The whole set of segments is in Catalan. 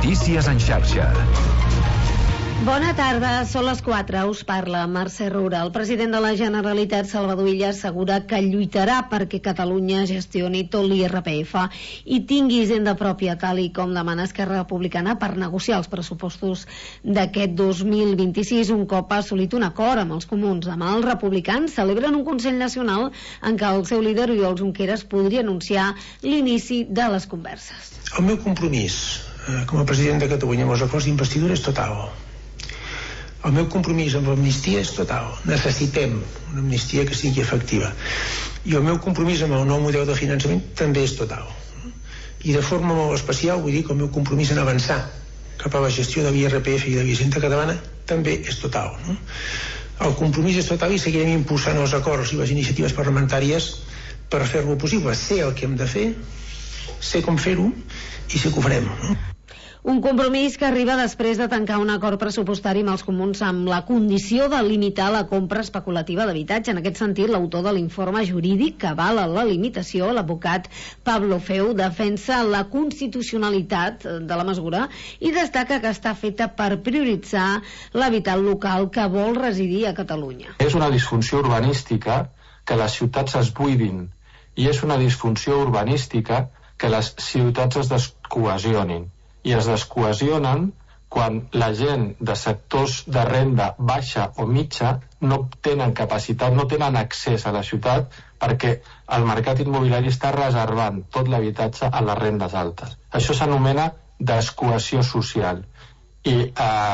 Notícies en xarxa. Bona tarda, són les 4, us parla Mercè Roura. El president de la Generalitat, Salvador Illa, assegura que lluitarà perquè Catalunya gestioni tot l'IRPF i tingui hisenda pròpia, tal i com demana Esquerra Republicana per negociar els pressupostos d'aquest 2026, un cop ha assolit un acord amb els comuns. Demà els republicans celebren un Consell Nacional en què el seu líder, Oriol Junqueras, podria anunciar l'inici de les converses. El meu compromís com a president de Catalunya amb els acords d'investidura és total. El meu compromís amb l'amnistia és total. Necessitem una amnistia que sigui efectiva. I el meu compromís amb el nou model de finançament també és total. I de forma molt especial vull dir que el meu compromís en avançar cap a la gestió de l'IRPF i de l'hisenda catalana també és total. El compromís és total i seguirem impulsant els acords i les iniciatives parlamentàries per fer-ho possible. Sé el que hem de fer, sé com fer-ho i sé que ho farem. Un compromís que arriba després de tancar un acord pressupostari amb els comuns amb la condició de limitar la compra especulativa d'habitatge. En aquest sentit, l'autor de l'informe jurídic que avala la limitació, l'advocat Pablo Feu, defensa la constitucionalitat de la mesura i destaca que està feta per prioritzar l'habitat local que vol residir a Catalunya. És una disfunció urbanística que les ciutats es buidin i és una disfunció urbanística que les ciutats es descohesionin. I es descohesionen quan la gent de sectors de renda baixa o mitja no tenen capacitat, no tenen accés a la ciutat perquè el mercat immobiliari està reservant tot l'habitatge a les rendes altes. Això s'anomena descohesió social. I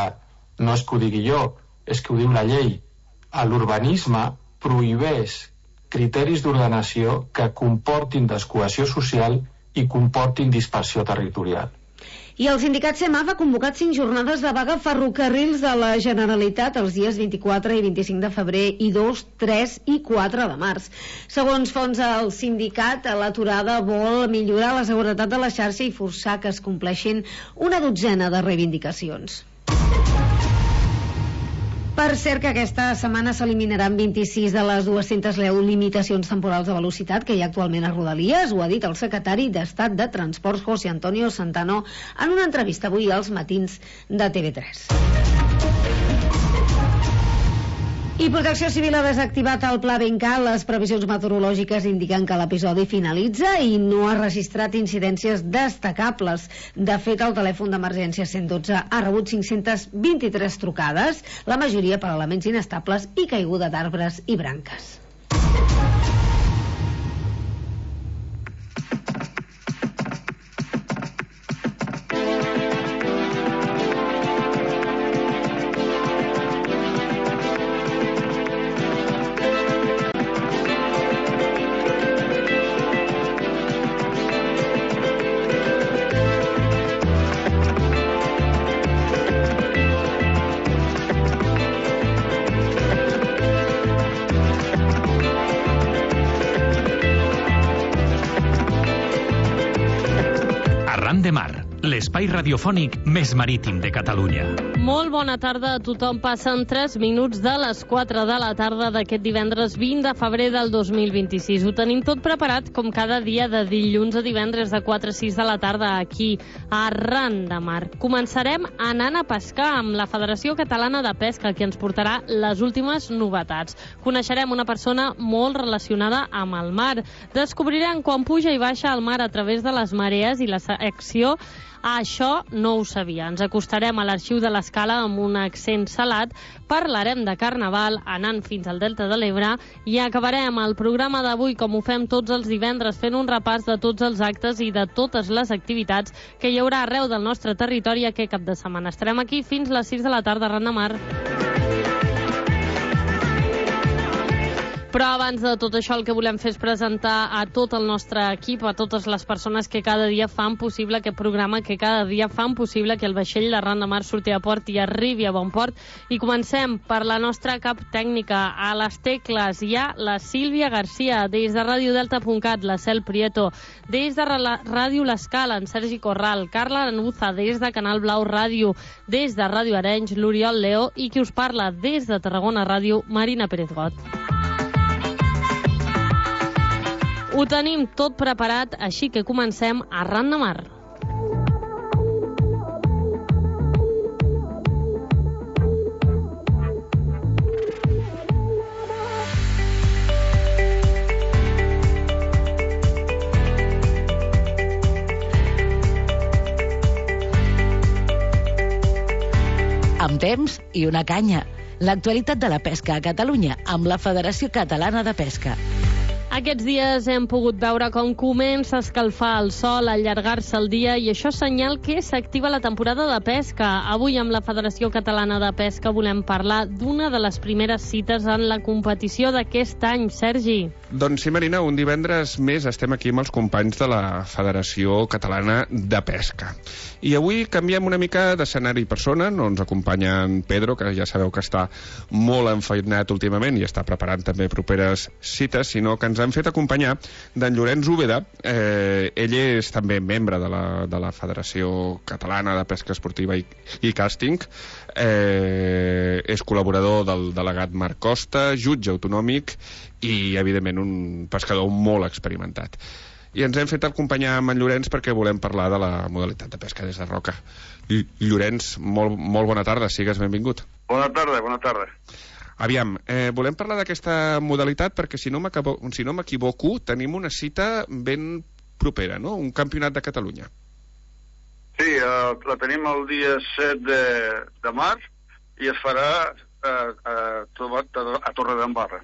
no és que ho digui jo, és que ho diu la llei. L'urbanisme prohibeix criteris d'ordenació que comportin descohesió social i comportin dispersió territorial. I el sindicat CEMAF ha convocat 5 jornades de vaga ferrocarrils de la Generalitat els dies 24 i 25 de febrer i 2, 3 i 4 de març. Segons fonts del sindicat, l'aturada vol millorar la seguretat de la xarxa i forçar que es compleixin una dotzena de reivindicacions. Per cert que aquesta setmana s'eliminaran 26 de les 210 limitacions temporals de velocitat que hi ha actualment a Rodalies. Ho ha dit el secretari d'Estat de Transports, José Antonio Santano, en una entrevista avui als matins de TV3. I Protecció Civil ha desactivat el Pla Bencal. Les previsions meteorològiques indiquen que l'episodi finalitza i no ha registrat incidències destacables. De fet, el telèfon d'emergència 112 ha rebut 523 trucades, la majoria per elements inestables i caiguda d'arbres i branques. L'espai radiofònic més marítim de Catalunya. Molt bona tarda a tothom. Passen 3 minuts de les 4 de la tarda d'aquest divendres 20 de febrer del 2026. Ho tenim tot preparat com cada dia de dilluns a divendres de 4 a 6 de la tarda aquí a Arran de Mar. Començarem anant a pescar amb la Federació Catalana de Pesca, que ens portarà les últimes novetats. Coneixerem una persona molt relacionada amb el mar. Descobrirem quan puja i baixa el mar a través de les marees i la secció Això no ho sabia. Ens acostarem a l'Arxiu de l'Escala amb un accent salat, parlarem de Carnaval anant fins al Delta de l'Ebre i acabarem el programa d'avui, com ho fem tots els divendres, fent un repàs de tots els actes i de totes les activitats que hi haurà arreu del nostre territori aquest cap de setmana. Estarem aquí fins les 6 de la tarda a Arran de Mar. Però abans de tot això el que volem fer és presentar a tot el nostre equip, a totes les persones que cada dia fan possible aquest programa, que cada dia fan possible que el vaixell d'Arran de Mar surti a port i arribi a bon port. I comencem per la nostra cap tècnica. A les tecles hi ha la Sílvia Garcia, des de radiodelta.cat, la Cel Prieto, des de Ràdio L'Escala, en Sergi Corral, Carla Anuza, des de Canal Blau Ràdio, des de Ràdio Arenys, l'Oriol Leó, i qui us parla des de Tarragona Ràdio, Marina Pérez Got. Ho tenim tot preparat, així que comencem Arran de Mar. temps i una canya. L'actualitat de la pesca a Catalunya amb la Federació Catalana de Pesca. Aquests dies hem pogut veure com comença a escalfar el sol, a allargar-se el dia, i això és senyal que s'activa la temporada de pesca. Avui amb la Federació Catalana de Pesca volem parlar d'una de les primeres cites en la competició d'aquest any. Sergi. Doncs sí, Marina, un divendres més estem aquí amb els companys de la Federació Catalana de Pesca. I avui canviem una mica d'escenari i persona. No ens acompanya en Pedro, que ja sabeu que està molt enfeinat últimament i està preparant també properes cites, sinó que ens han fet acompanyar d'en Llorenç Úbeda. Ell és també membre de la Federació Catalana de Pesca Esportiva i Càsting. És col·laborador del delegat Marc Costa, jutge autonòmic i, evidentment, un pescador molt experimentat. I ens hem fet acompanyar amb en Llorenç perquè volem parlar de la modalitat de pesca des de roca. Llorenç, molt bona tarda, sigues benvingut. Bona tarda. Aviam, volem parlar d'aquesta modalitat perquè, si no m'equivoco, tenim una cita ben propera, no? Un campionat de Catalunya. Sí, la tenim el dia 7 de març i es farà a Torredembarra.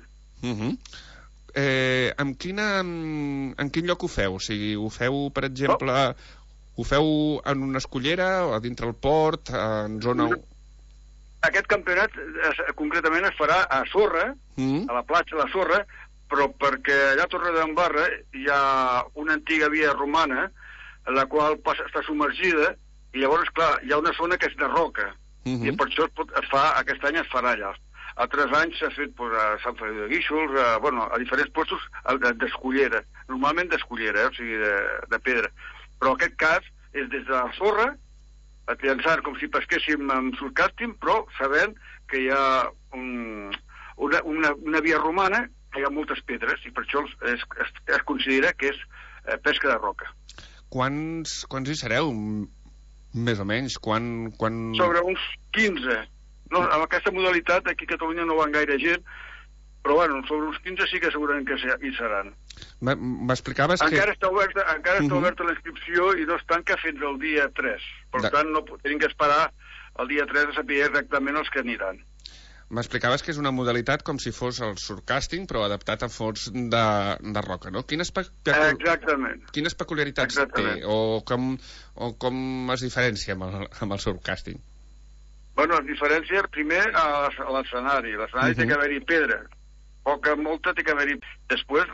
En quin lloc ho feu? O sigui, ho feu, per exemple, ho feu en una escullera o a dintre el port, en zona... Aquest campionat concretament es farà a Sorra, a la platja de la Sorra, però perquè allà a Torredembarra hi ha una antiga via romana la qual està submergida i llavors, clar, hi ha una zona que és de roca i per això aquest any es farà allà. Altres anys s'ha fet a Sant Feliu de Guíxols, a diferents puestos d'escullera, normalment d'escullera, o sigui, de pedra. Però en aquest cas és des de la sorra, llançant com si pesquéssim amb surcàsting, però sabent que hi ha una via romana, que hi ha moltes pedres, i per això es considera que és pesca de roca. Quants hi sereu, més o menys? Sobre uns 15. No, amb aquesta modalitat aquí a Catalunya no van gaire gent, però sobre uns 15 sí que segurament que hi seran. M'explicaves que... Encara està oberta la inscripció i no es tanca fins al dia 3. Per tant, no tenim que esperar el dia 3 a saber exactament els que aniran. M'explicaves que és una modalitat com si fos el surcasting, però adaptat a fons de roca, no? Exactament. Quines peculiaritats té? O com es diferencia amb el surcasting? Bueno, es diferencia primer a l'escenari. L'escenari té que haver-hi pedra. Molta té que haver-hi. Després,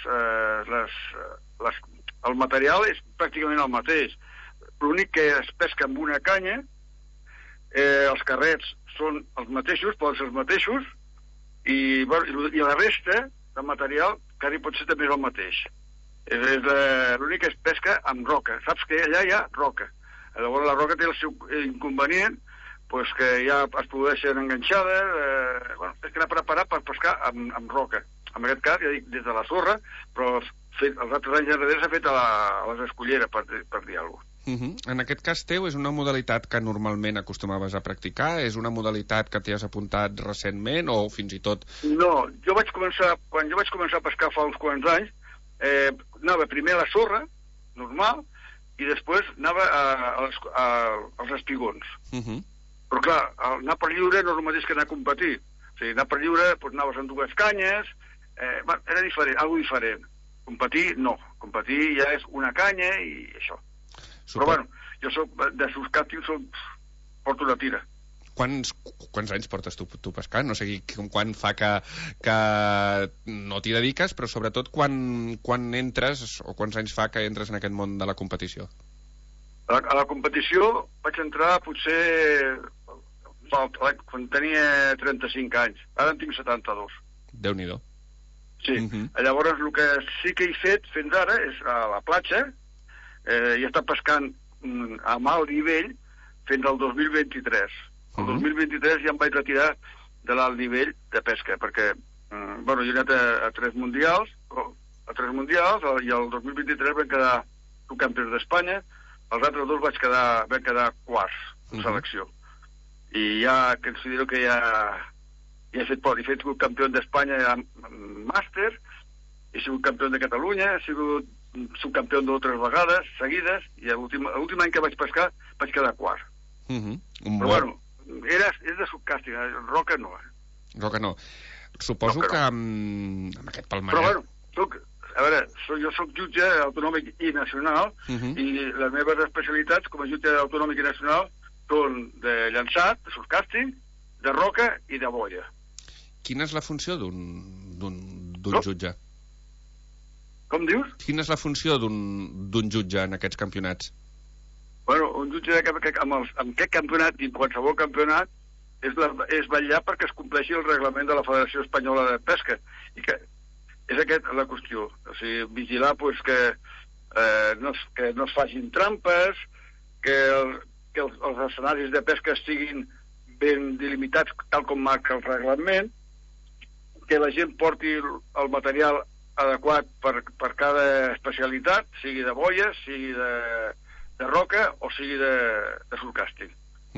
el material és pràcticament el mateix. L'únic que es pesca amb una canya, els carrets són els mateixos, poden ser els mateixos, i la resta de material quasi pot ser també el mateix. L'únic que es pesca amb roca. Saps que allà hi ha roca. Llavors la roca té el seu inconvenient, que ja es produeixen enganxades, és que anar preparat per pescar amb roca. En aquest cas, ja dic, des de la sorra, però els altres anys enrere s'ha fet a les escolleres, per dir alguna cosa. En aquest cas teu, és una modalitat que normalment acostumaves a practicar? És una modalitat que t'hi has apuntat recentment o fins i tot... No, quan jo vaig començar a pescar fa uns quants anys, anava primer a la sorra, normal, i després anava als espigons. Però clar, anar per lliure no és el mateix que anar a competir. O sigui, anar per lliure, anaves amb dues canyes, era diferent, algo diferent. Competir, no. Competir ja és una canya i això. Però bueno, jo soc de surcàsting, porto una tira. Quants anys portes tu pescant? No sé quan fa que no t'hi dediques, però sobretot quan entres, o quants anys fa que entres en aquest món de la competició? A la competició vaig entrar potser quan tenia 35 anys. Ara en tinc 72. Déu-n'hi-do. Sí. Llavors el que sí que he fet fins ara és a la platja, i he estat pescant a alt nivell fins al 2023. El 2023 ja em vaig retirar de l'alt nivell de pesca, perquè jo he anat a 3 mundials, i el 2023 vam quedar subcampions d'Espanya. Els altres dos vam quedar quarts en selecció. I ja considero que ja he fet pot. He fet campió d'Espanya en màster, he sigut campió de Catalunya, he sigut subcampió d'altres vegades seguides, i l'últim any que vaig pescar vaig quedar quart. Però bueno, és de subcàsting, roca no. Roca no. Suposo que amb aquest palmarès... Però bueno, jo soc jutge autonòmic i nacional i les meves especialitats com a jutge autonòmic i nacional són de llançat, de subcàsting, de roca i de boia. Quina és la funció d'un jutge? Com dius? Quina és la funció d'un jutge en aquests campionats? Bueno, un jutge en aquest campionat i en qualsevol campionat és vetllar perquè es compleixi el reglament de la Federació Espanyola de Pesca i que és aquesta la qüestió, o sigui, vigilar pues, que no es facin trampes, que els escenaris de pesca estiguin ben delimitats tal com marca el reglament, que la gent porti el material adequat per cada especialitat, sigui de boia, sigui de roca o sigui de surcàstic.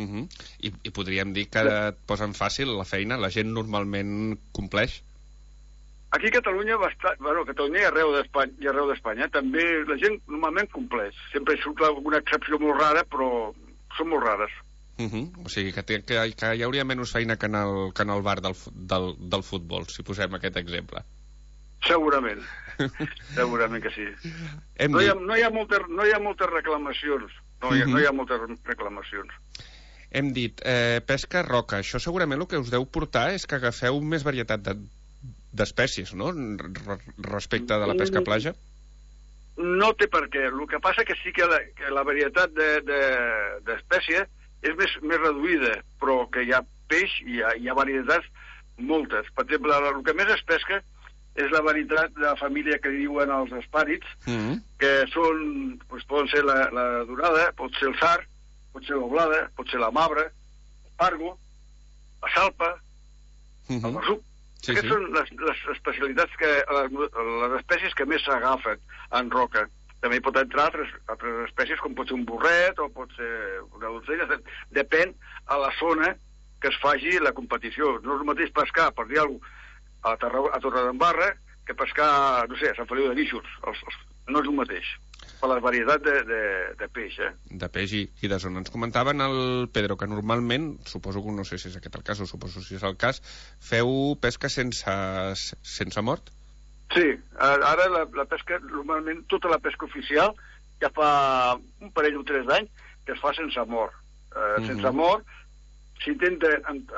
I podríem dir que et posen fàcil la feina, la gent normalment compleix? Aquí a Catalunya, Catalunya i arreu d'Espanya, també la gent normalment compleix. Sempre surt alguna excepció molt rara, però són molt rares. O sigui, que hi hauria menys feina que en el bar del futbol, si posem aquest exemple. Segurament. Segurament que sí. No hi ha moltes reclamacions. No hi ha moltes reclamacions. Hem dit pesca roca. Això segurament el que us deu portar és que agafeu més varietat d'espècies, no?, respecte de la pesca platja. No té per què. El que passa que sí que la varietat d'espècies és més reduïda, però que hi ha peix i hi ha varietats moltes. Per exemple, el que més es pesca és la varietat de la família que diuen els espàrits, que són, poden ser la dorada, pot ser el sar, pot ser l'oblada, pot ser la mabra, el pargo, la salpa, el barsuc. Aquestes són les especialitats, les espècies que més s'agafen en roca. També hi pot entrar altres espècies, com pot ser un burret o pot ser una dolcella. Depèn a la zona que es faci la competició. No és el mateix pescar, per dir alguna cosa, a Torredembarra que pescar, no sé, a Sant Feliu de Guíxols. No és el mateix, per la varietat de peix. De peix i de zona. Ens comentaven el Pedro que normalment, suposo que no sé si és aquest el cas o suposo si és el cas, feu pesca sense mort? Sí, ara la pesca, normalment tota la pesca oficial, ja fa un parell o 3 anys que es fa sense mort. Sense mort s'intenta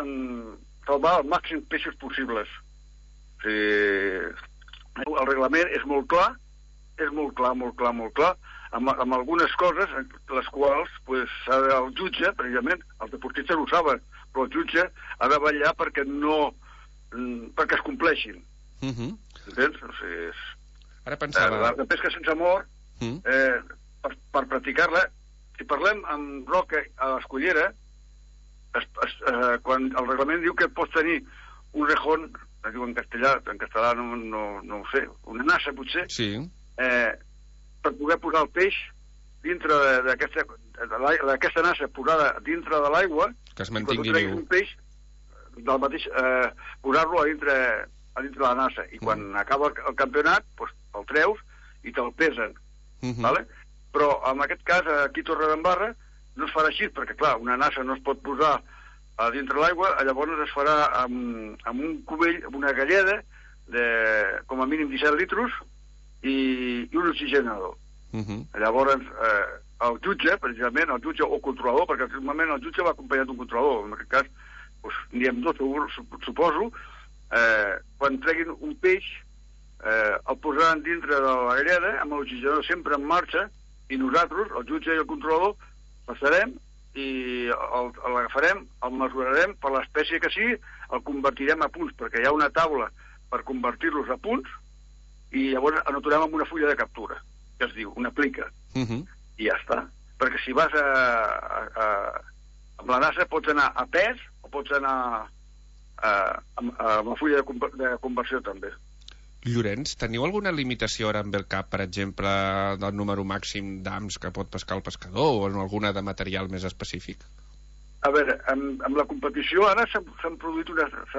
salvar el màxim peixos possibles. O sigui, el reglament és molt clar, molt clar, amb algunes coses, les quals el jutge, precisament, els deportistes ho saben, però el jutge ha de vetllar perquè es compleixin. Entens? O sigui, ara pensava... La pesca sense mort, per practicar-la, si parlem amb roca a l'escollera, quan el reglament diu que pots tenir un rejón, es diu en castellà no ho sé, una nassa potser, per poder posar el peix dintre d'aquesta nassa posada dintre de l'aigua, que es mantingui viu. Un peix del mateix, posar-lo a dintre de la nassa, i quan acaba el campionat el treus i te'l pesen, vale? Però en aquest cas aquí a Torredembarra no es farà així, perquè clar, una nassa no es pot posar a dintre l'aigua, llavors es farà amb un cubell, amb una galleda de com a mínim 17 litros i un oxigenador. Llavors el jutge, precisament, el jutge o controlador, perquè normalment el jutge va acompanyat d'un controlador, en aquest cas n'hi ha dos, suposo, quan treguin un peix el posaran dintre de la galleda amb l'oxigenador sempre en marxa, i nosaltres, el jutge i el controlador, passarem i l'agafarem, el mesurarem per l'espècie que sigui, el convertirem a punts, perquè hi ha una taula per convertir-los a punts, i llavors anotarem amb una fulla de captura, que es diu, una plica, i ja està. Perquè si vas amb la nassa pots anar a pes o pots anar amb la fulla de conversió també. Llorenç, teniu alguna limitació ara amb el cap, per exemple, del número màxim d'ams que pot pescar el pescador o alguna de material més específic? A veure, amb la competició ara s'han produït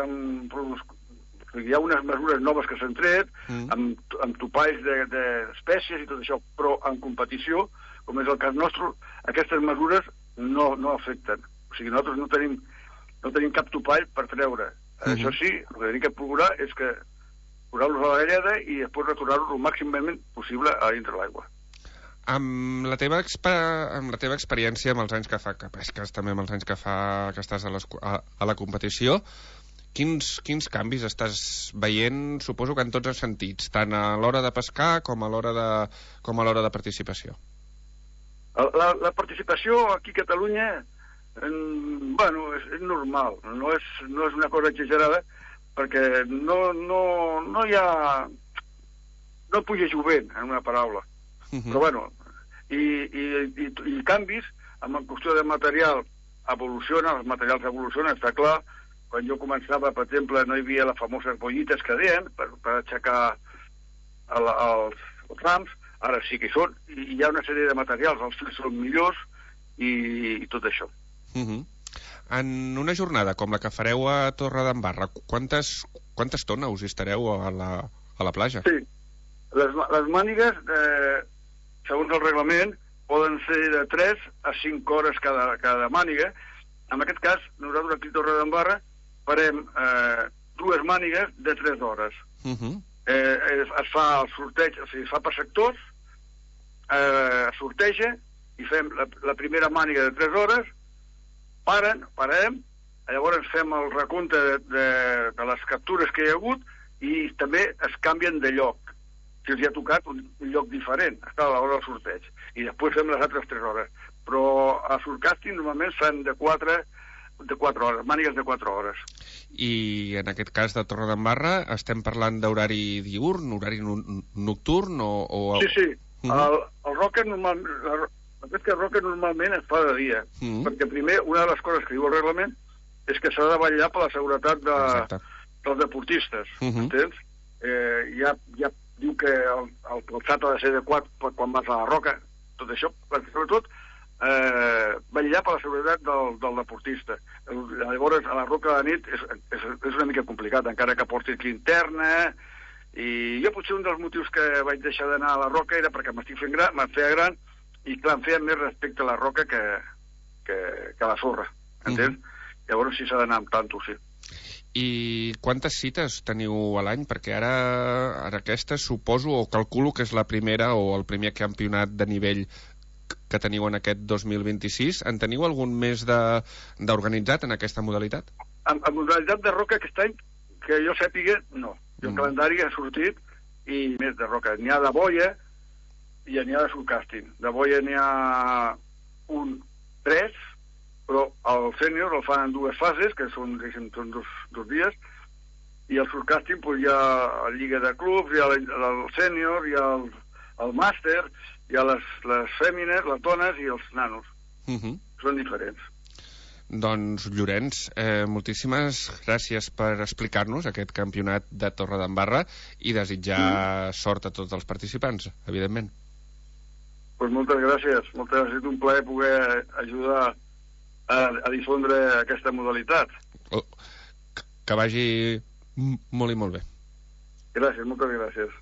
hi ha unes mesures noves que s'han tret, amb topalls d'espècies i tot això, però en competició, com és el cas nostre, aquestes mesures no afecten. O sigui, nosaltres no tenim no tenim cap topall per treure. Això sí, el que tenim que procurar és que posar-los a la galleda i després retornar-los el màximament possible a dintre l'aigua. Amb la teva experiència, amb els anys que fa que pesques, també amb els anys que estàs a la competició, quins canvis estàs veient, suposo que en tots els sentits, tant a l'hora de pescar com a l'hora de participació? La participació aquí a Catalunya, és normal, no és una cosa exagerada, perquè no hi ha... no puja jovent, en una paraula. Però i canvis, amb la qüestió de material evoluciona, els materials evolucionen, està clar. Quan jo començava, per exemple, no hi havia les famoses bollites que deien per aixecar els rams, ara sí que hi són, i hi ha una sèrie de materials, els fils són millors i tot això. En una jornada com la que fareu a Torredembarra, quanta estona us hi estareu a la platja? Sí, les mànigues, segons el reglament, poden ser de 3 a 5 hores cada màniga. En aquest cas, nosaltres aquí a Torredembarra farem 2 mànigues de 3 hores. Es fa el sorteig, o sigui, es fa per sectors, es sorteja i fem la primera màniga de 3 hores, parem, llavors fem el recompte de les captures que hi ha hagut i també es canvien de lloc. Si els hi ha tocat un lloc diferent, està a l'hora del sorteig. I després fem les altres 3 hores. Però a surcàsting normalment fan de 4 hores, mànigues de 4 hores. I en aquest cas de Torredembarra estem parlant d'horari diürn, horari nocturn o... Sí. El roca normalment es fa de dia. Perquè primer, una de les coses que diu el reglament és que s'ha de vetllar per la seguretat dels deportistes. Entens? Ja diu que el calçat ha de ser adequat quan vas a la roca, tot això, sobretot vetllar per la seguretat del deportista. Llavors, a la roca de nit és una mica complicat, encara que portis linterna, i jo potser un dels motius que vaig deixar d'anar a la roca era perquè me'n feia gran, i clar, em feia més respecte a la roca que a la sorra, entens? Llavors sí s'ha d'anar amb tanto, sí. I quantes cites teniu a l'any? Perquè ara aquesta suposo o calculo que és la primera o el primer campionat de nivell que teniu en aquest 2026. En teniu algun més d'organitzat en aquesta modalitat? En modalitat de roca aquest any, que jo sàpiga, no. El calendari ha sortit i més de roca. N'hi ha de boia i n'hi ha de surcàsting. De boia n'hi ha 3, però el sènior el fan en 2 fases, que són 2 dies, i el surcàsting hi ha la lliga de clubs, hi ha el sènior, hi ha el màster, hi ha les fèmines, les dones i els nanos. Són diferents. Doncs, Llorenç, moltíssimes gràcies per explicar-nos aquest campionat de Torredembarra i desitjar sort a tots els participants, evidentment. Doncs moltes gràcies. Moltes gràcies. És un plaer poder ajudar a difondre aquesta modalitat. Que vagi molt i molt bé. Gràcies, moltes gràcies.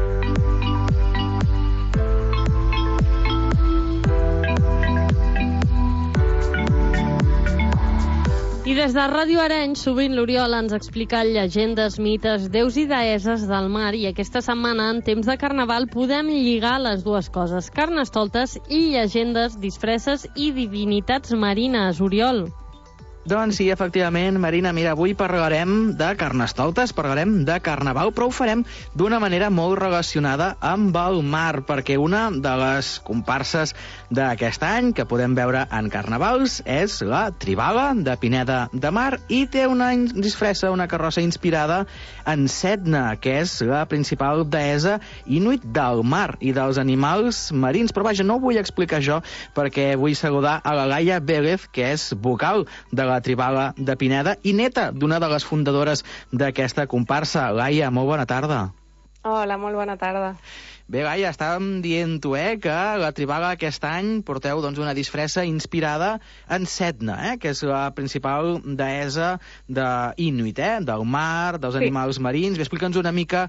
I des de Ràdio Arenys, sovint l'Oriol ens explica llegendes, mites, déus i deeses del mar, i aquesta setmana, en temps de Carnaval, podem lligar les dues coses: carnestoltes i llegendes, disfresses i divinitats marines. Oriol. Doncs sí, efectivament, Marina, mira, avui parlarem de carnestoltes, parlarem de Carnaval, però ho farem d'una manera molt relacionada amb el mar, perquè una de les comparses d'aquest any que podem veure en carnavals és la Tribala de Pineda de Mar, i té una disfressa, una carrossa inspirada en Sedna, que és la principal deessa inuit del mar i dels animals marins. Però vaja, no ho vull explicar jo, perquè vull saludar a la Laia Vélez, que és vocal de la Tribala de Pineda i neta d'una de les fundadores d'aquesta comparsa. Laia, molt bona tarda. Hola, molt bona tarda. Bé, Laia, estàvem dient-ho, que la Tribala aquest any porteu una disfressa inspirada en Sedna, que és la principal deessa inuit, del mar, dels animals marins. Bé, explica'ns una mica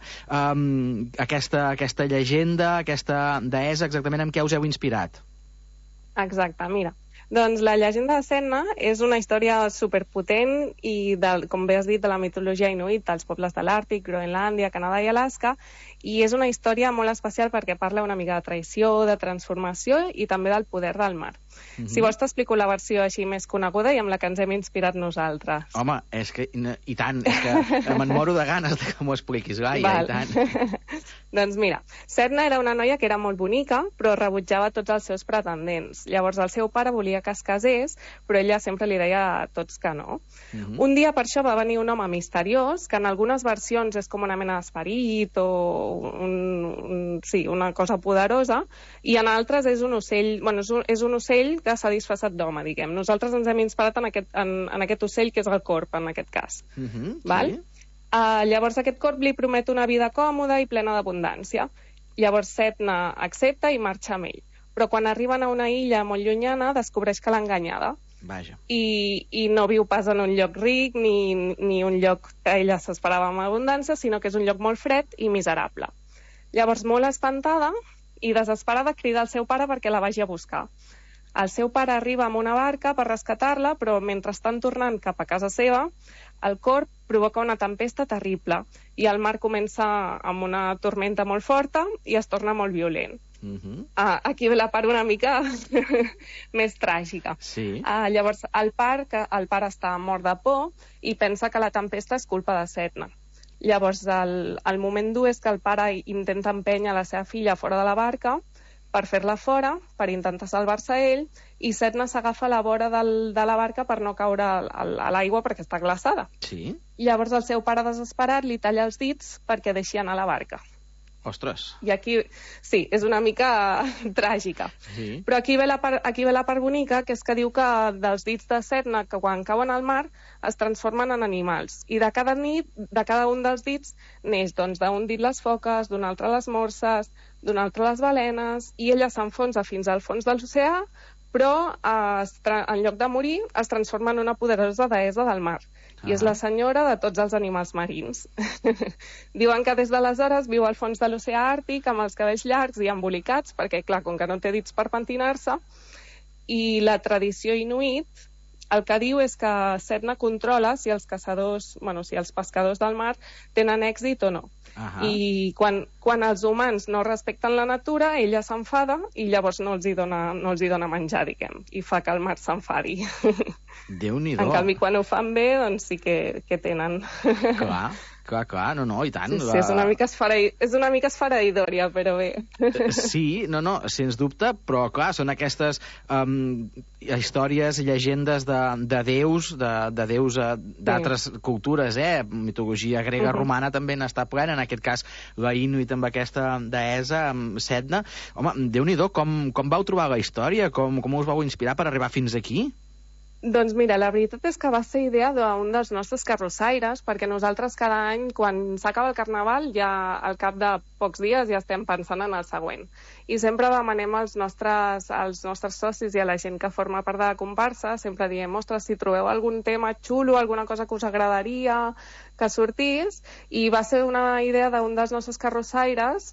aquesta llegenda, aquesta deessa, exactament amb què us heu inspirat. Exacte, mira. Doncs la llegenda de Sedna és una història superpotent i, com bé has dit, de la mitologia inuit, dels pobles de l'Àrtic, Groenlàndia, Canadà i Alaska, i és una història molt especial perquè parla una mica de traïció, de transformació i també del poder del mar. Si vols t'explico la versió així més coneguda i amb la que ens hem inspirat nosaltres. Home, és que, i tant, és que me'n moro de ganes de que m'ho expliquis, Gaia, i tant. Doncs mira, Sedna era una noia que era molt bonica, però rebutjava tots els seus pretendents. Llavors el seu pare volia que es casés, però ella sempre li deia a tots que no. Un dia per això va venir un home misteriós, que en algunes versions és com una mena d'esperit o una cosa poderosa, i en altres és un ocell, és un ocell que s'ha disfressat d'home, diguem. Nosaltres ens hem inspirat en aquest ocell, que és el corb, en aquest cas. Val? Llavors aquest corb li promet una vida còmoda i plena d'abundància. Llavors Sedna accepta i marxa amb ell. Però quan arriben a una illa molt llunyana descobreix que l'ha enganyada. Vaja. I no viu pas en un lloc ric ni un lloc que ella s'esperava amb abundància, sinó que és un lloc molt fred i miserable. Llavors, molt espantada i desesperada, crida al seu pare perquè la vagi a buscar. El seu pare arriba amb una barca per rescatar-la, però mentre estan tornant cap a casa seva, el corb provoca una tempesta terrible i el mar comença amb una tormenta molt forta i es torna molt violent. Aquí ve la part una mica més tràgica. Sí. Llavors, el pare està mort de por i pensa que la tempesta és culpa de Sedna. Llavors, el moment dur és que el pare intenta empènyer la seva filla fora de la barca per fer-la fora, per intentar salvar-se ell, i Sedna s'agafa a la vora de la barca per no caure a l'aigua perquè està glaçada. Sí? Llavors el seu pare, desesperat, li talla els dits perquè deixi anar la barca. Ostres. I aquí, sí, és una mica tràgica. Sí. Però aquí ve la part bonica, que és que diu que dels dits de Sedna, que quan cauen al mar, es transformen en animals. I de cada un dels dits neix, doncs, d'un dit les foques, d'un altre les morses, d'un altre les balenes, i ella s'enfonsa fins al fons de l'oceà, però en lloc de morir es transforma en una poderosa deessa del mar. I és la senyora de tots els animals marins. Diuen que des d'aleshores viu al fons de l'oceà Àrtic amb els cabells llargs i embolicats, perquè, clar, com que no té dits per pentinar-se, i la tradició inuit el que diu és que Sedna controla si els pescadors del mar tenen èxit o no. I quan els humans no respecten la natura, ella s'enfada i llavors no els hi dona menjar, diguem, i fa que el mar s'enfadi. Déu-n'hi-do. En canvi, quan ho fan bé, doncs sí que tenen. Clar, no, i tant. Sí, és una mica esfereïdòria, però bé. Sí, no, sens dubte, però clar, són aquestes històries, llegendes de déus, d'altres cultures, mitologia grega, romana també n'està plena, en aquest cas la Inuit amb aquesta deessa, Sedna. Home, Déu-n'hi-do, com vau trobar la història? Com us vau inspirar per arribar fins aquí? Doncs mira, la veritat és que va ser idea d'un dels nostres carrossaires, perquè nosaltres cada any, quan s'acaba el Carnaval, ja al cap de pocs dies ja estem pensant en el següent. I sempre demanem als nostres socis i a la gent que forma part de la comparsa, sempre diem, ostres, si trobeu algun tema xulo, alguna cosa que us agradaria que sortís, i va ser una idea d'un dels nostres carrossaires,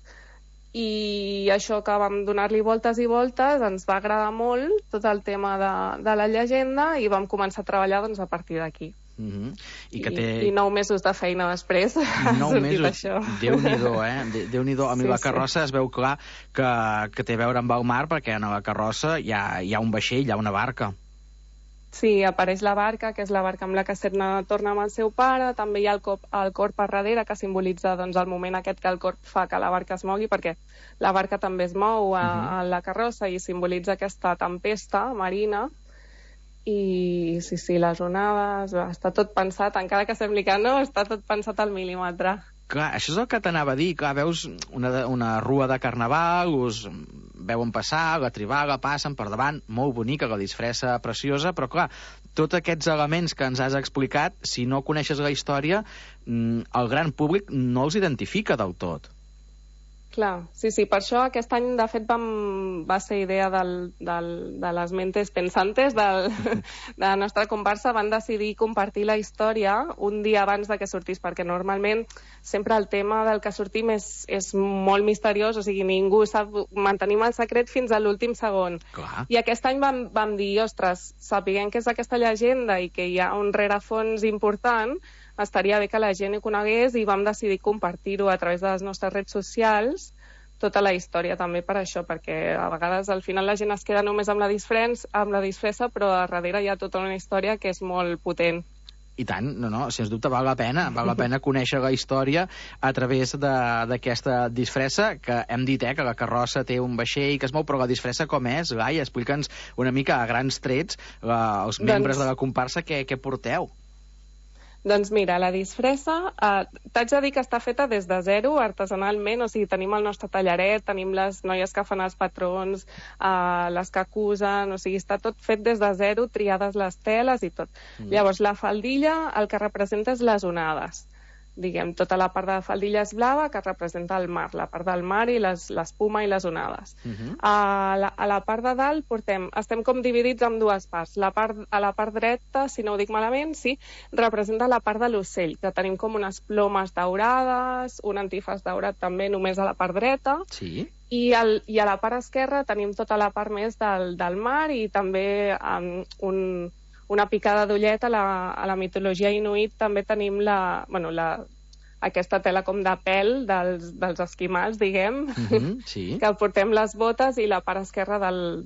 i això que vam donar-li voltes i voltes ens va agradar molt tot el tema de la llegenda i vam començar a treballar a partir d'aquí. I 9 mesos de feina després ha sortit això. Déu-n'hi-do, Déu-n'hi-do. A mi la carrossa es veu clar que té a veure amb el mar, perquè en la carrossa hi ha un vaixell, hi ha una barca. Sí, apareix la barca, que és la barca amb la que Sedna torna amb el seu pare, també hi ha el corb per darrere, que simbolitza el moment aquest que el corb fa que la barca es mogui, perquè la barca també es mou a la carrossa i simbolitza aquesta tempesta marina. I sí, les onades, està tot pensat, encara que sembli que no, està tot pensat al mil·límetre. Clar, això és el que t'anava a dir. Clar, veus una rua de carnaval, us veuen passar, la tribala, passen per davant, molt bonica, la disfressa preciosa, però clar, tots aquests elements que ens has explicat, si no coneixes la història, el gran públic no els identifica del tot. Clar, sí, per això aquest any, de fet, va ser idea de les mentes pensantes de la nostra comparsa, van decidir compartir la història un dia abans de que sortís, perquè normalment sempre el tema del que sortim és molt misteriós, o sigui, ningú sap, mantenim el secret fins a l'últim segon. Clar. I aquest any vam dir, ostres, sapiguem que és aquesta llegenda i que hi ha un rerefons important, estaria bé que la gent ho conegués i vam decidir compartir-ho a través de les nostres redes socials, tota la història també per això, perquè a vegades al final la gent es queda només amb la disfressa, però a darrere hi ha tota una història que és molt potent. I tant, no, sens dubte val la pena conèixer la història a través d'aquesta disfressa, que hem dit que la carrossa té un vaixell que es mou, però la disfressa com és? Laia, explica'ns una mica a grans trets els membres de la comparsa què porteu. Doncs mira, la disfressa, t'haig de dir que està feta des de zero, artesanalment, o sigui, tenim el nostre tallaret, tenim les noies que fan els patrons, les que acusen, o sigui, està tot fet des de zero, triades les teles i tot. Llavors, la faldilla el que representa és les onades. Diguem, tota la part de faldilla és blava, que representa el mar, la part del mar i l'espuma i les onades. A la part de dalt estem com dividits en dues parts. A la part dreta, si no ho dic malament, sí, representa la part de l'ocell, que tenim com unes plomes daurades, un antifàs daurat també només a la part dreta. Sí. I a la part esquerra tenim tota la part més del mar i també una picada d'ullet a la mitologia inuit. També tenim aquesta tela com de pèl dels esquimals, diguem, sí. que portem les botes i la part esquerra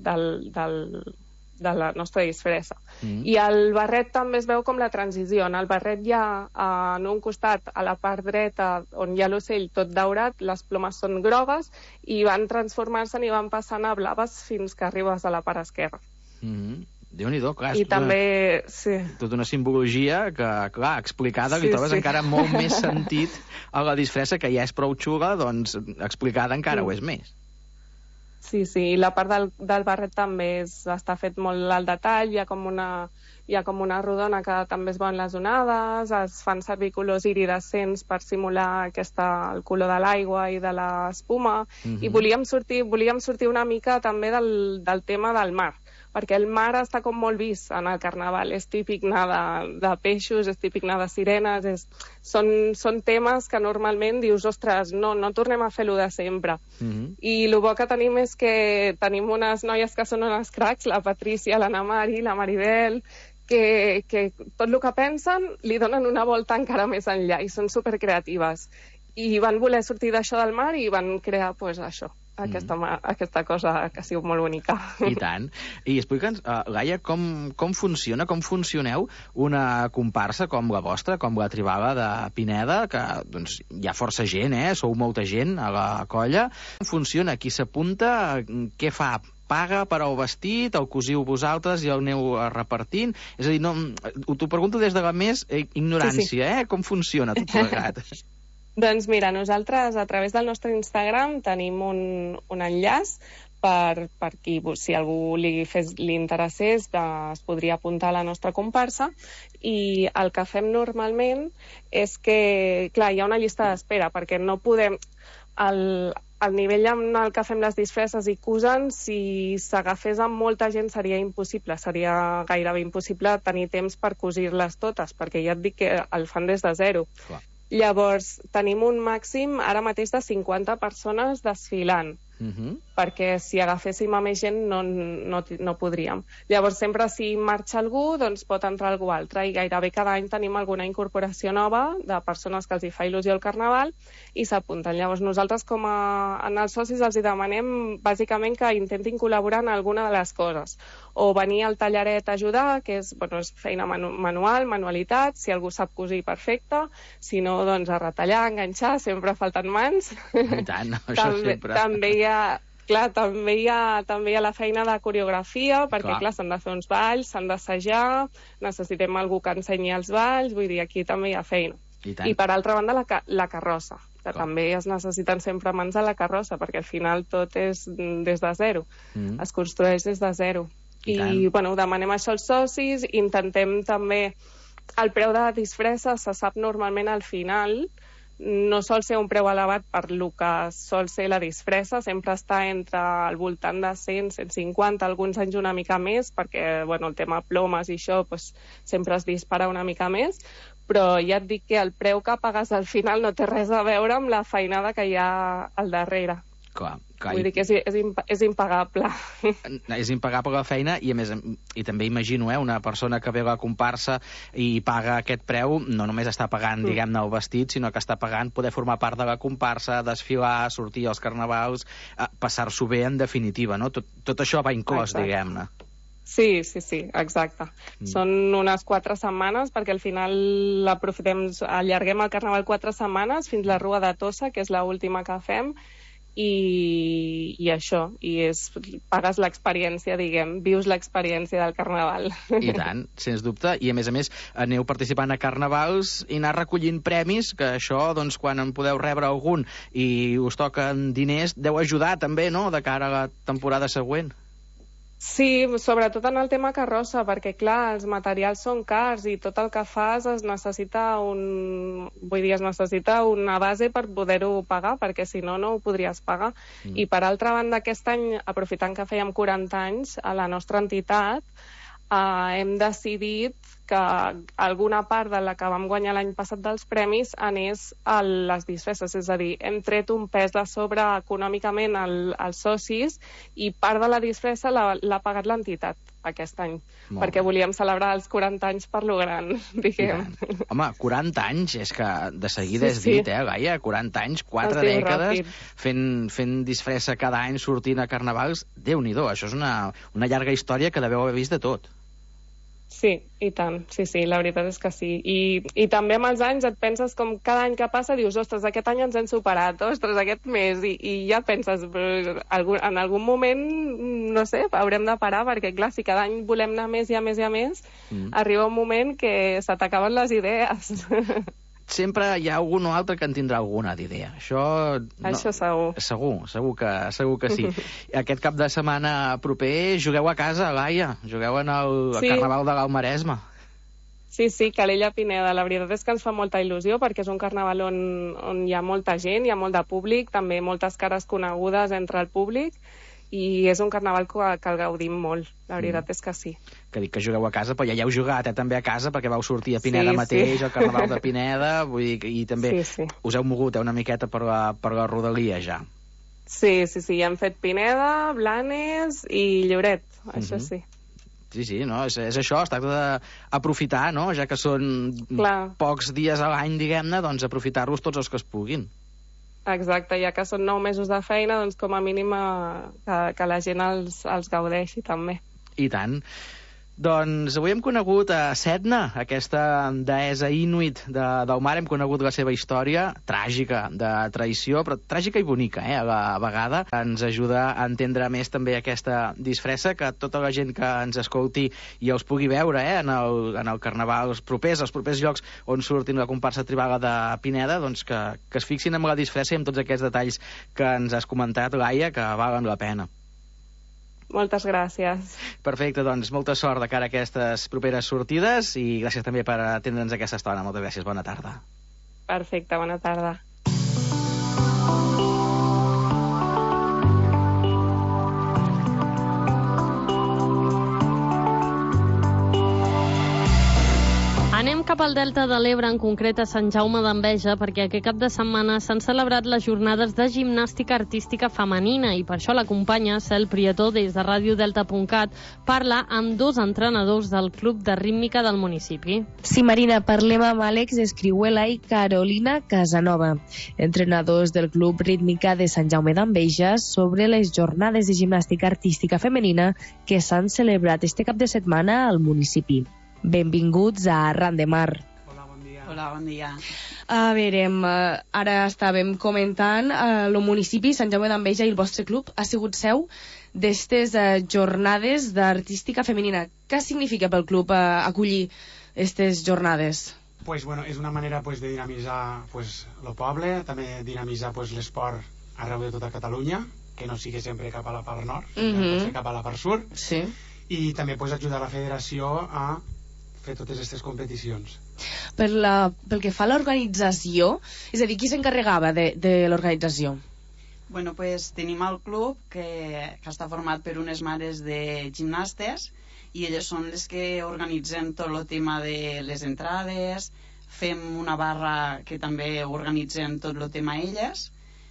de la nostra disfressa. I el barret també es veu com la transició. En el barret hi ha en un costat, a la part dreta, on hi ha l'ocell tot daurat, les plomes són grogues i van transformant-se i van passant a blaves fins que arribes a la part esquerra. Déu-n'hi-do, clar, i també, sí. Tota una simbologia que, clar, explicada, li trobes encara molt més sentit a la disfressa, que ja és prou xula, doncs explicada encara ho és més. Sí, i la part del barret també està fet molt al detall, hi ha com una rodona que també es veuen les onades, es fan servir colors iridescents per simular el color de l'aigua i de l'espuma, i volíem sortir una mica també del tema del mar, perquè el mar està com molt vist en el carnaval, és típic anar de peixos, és típic anar de sirenes, són temes que normalment dius, ostres, no tornem a fer-lo de sempre. I el bo que tenim és que tenim unes noies que són unes cracs, la Patrícia, l'Anna Mari, la Maribel, que tot el que pensen li donen una volta encara més enllà i són supercreatives. I van voler sortir d'això del mar i van crear, doncs, això. Aquesta cosa que ha sigut molt bonica. I tant. I explica'ns, Laia, com funciona, com funcioneu una comparsa com la vostra, com la Tribala de Pineda, que doncs, hi ha força gent, sou molta gent a la colla. Com funciona? Qui s'apunta? Què fa? Paga per al vestit, el cosiu vosaltres i el aneu repartint? És a dir, t'ho pregunto des de la més ignorància, Com funciona tot plegat? Doncs mira, nosaltres a través del nostre Instagram tenim un enllaç per qui, si algú li interessés, es podria apuntar a la nostra comparsa, i el que fem normalment és que, clar, hi ha una llista d'espera, perquè no podem... El nivell en el que fem les disfresses i cusen, si s'agafés amb molta gent seria impossible, seria gairebé impossible tenir temps per cosir-les totes, perquè ja et dic que el fan des de zero. Clar. Llavors, tenim un màxim ara mateix de 50 persones desfilant, perquè si agaféssim a més gent no podríem. Llavors, sempre si marxa algú, doncs pot entrar algú altre, i gairebé cada any tenim alguna incorporació nova de persones que els hi fa il·lusió el carnaval i s'apunten. Llavors, nosaltres en els socis els hi demanem bàsicament que intentin col·laborar en alguna de les coses, o venir al tallaret a ajudar, que és feina manual, manualitat, si algú sap cosir, perfecte, si no, doncs a retallar, enganxar, sempre falten mans. I tant, això sempre. També hi ha la feina de coreografia, perquè s'han de fer uns balls, s'han d'assajar, necessitem algú que ensenyi els balls, vull dir, aquí també hi ha feina. I per altra banda la carrossa, que també es necessiten sempre mans a la carrossa, perquè al final tot és des de zero, es construeix des de zero. I demanem això als socis, intentem també... El preu de la disfressa se sap normalment al final, no sol ser un preu elevat per lo que sol ser la disfressa, sempre està entre al voltant de 100, 150, alguns anys una mica més, perquè el tema plomes i això sempre es dispara una mica més, però ja et dic que el preu que pagues al final no té res a veure amb la feinada que hi ha al darrere. Clar. Vull dir que és impagable. És impagable la feina i, a més, i també imagino, una persona que ve a la comparsa i paga aquest preu, no només està pagant, diguem-ne, el vestit, sinó que està pagant poder formar part de la comparsa, desfilar, sortir als carnavals, passar-s'ho bé, en definitiva, no? Tot això va inclòs, diguem-ne. Sí, exacte. Són unes 4 setmanes, perquè al final allarguem el carnaval 4 setmanes fins la Rua de Tossa, que és l'última que fem, i això, pagues l'experiència, vius l'experiència del carnaval. I tant, sens dubte, i a més aneu participant a carnavals i anar recollint premis, que això, doncs, quan en podeu rebre algun i us toquen diners, deu ajudar també, no?, de cara a la temporada següent. Sí, sobretot en el tema carrossa, perquè, clar, els materials són cars i tot el que fas es necessita una base per poder-ho pagar, perquè si no, no ho podries pagar. I, per altra banda, aquest any, aprofitant que fèiem 40 anys a la nostra entitat, hem decidit que alguna part de la que vam guanyar l'any passat dels premis anés a les disfresses, és a dir, hem tret un pes de sobre econòmicament als socis i part de la disfressa l'ha pagat l'entitat aquest any, perquè volíem celebrar els 40 anys per lo gran, diguem. Home, 40 anys, és que de seguida és dit, Gaia, 40 anys, 4 dècades, fent disfressa cada any, sortint a carnavals, Déu-n'hi-do, això és una llarga història que deveu haver vist de tot. Sí, i tant, sí, la veritat és que sí. I també amb els anys et penses com cada any que passa dius, ostres, aquest any ens hem superat, ostres, aquest mes, i ja penses, en algun moment, no sé, haurem de parar, perquè clar, si cada any volem anar més i a més i a més, arriba un moment que se t'acaben les idees. Sempre hi ha algun o altre que en tindrà alguna d'idea. Això segur. Segur que sí. Aquest cap de setmana proper jugueu a casa, Gaia. Jugueu en el Carnaval de l'Alt Maresme. Sí, Calella Pineda. La veritat és que ens fa molta il·lusió perquè és un carnaval on hi ha molta gent, hi ha molt de públic, també moltes cares conegudes entre el públic, i és un carnaval que el gaudim molt, la veritat és que sí. Que dic que jugueu a casa, però ja heu jugat també a casa, perquè vau sortir a Pineda mateix, al Carnaval de Pineda, vull dir, i també us heu mogut una miqueta per la rodalia ja. Sí, hem fet Pineda, Blanes i Lloret, això sí. Sí, no? És això, es tracta d'aprofitar, no? Ja que són pocs dies a l'any, diguem-ne, doncs aprofitar-los tots els que es puguin. Exacte, ja que són 9 mesos de feina, doncs com a mínim que la gent els gaudeixi també. I tant. Doncs avui hem conegut a Sedna, aquesta deessa inuit del mar, hem conegut la seva història, tràgica, de traïció, però tràgica i bonica, a la vegada. Ens ajuda a entendre més també aquesta disfressa, que tota la gent que ens escolti i els pugui veure en el carnaval, els propers llocs on surtin la comparsa tribala de Pineda, doncs que es fixin en la disfressa i en tots aquests detalls que ens has comentat, Gaia, que valen la pena. Moltes gràcies. Perfecte, doncs molta sort de cara a aquestes properes sortides i gràcies també per atendre'ns aquesta estona. Moltes gràcies, bona tarda. Perfecte, bona tarda. Anem cap al Delta de l'Ebre, en concret a Sant Jaume d'Enveja, perquè aquest cap de setmana s'han celebrat les jornades de gimnàstica artística femenina i per això l'acompanya Cel Prieto des de radiodelta.cat. Parla amb 2 entrenadors del Club de Rítmica del municipi. Sí, Marina, parlem amb Àlex Escrihuela i Carolina Casanova, entrenadors del Club Rítmica de Sant Jaume d'Enveja, sobre les jornades de gimnàstica artística femenina que s'han celebrat este cap de setmana al municipi. Benvinguts a Arran de Mar. Hola, bon dia. A veure, ara estàvem comentant, el municipi, Sant Jaume d'Enveja i el vostre club ha sigut seu d'estes jornades d'artística femenina. Què significa pel club acollir aquestes jornades? Pues bueno, és una manera de dinamitzar el poble, també dinamitzar l'esport arreu de tota Catalunya, que no sigui sempre cap a la part nord, sinó cap a la part sud. Sí. I també ajudar la federació a fer totes aquestes competicions. Pel que fa a l'organització, és a dir, qui s'encarregava de l'organització? Bueno, pues tenim el club que està format per unes mares de gimnastes i elles són les que organitzen tot el tema de les entrades, fem una barra que també organitzen tot el tema elles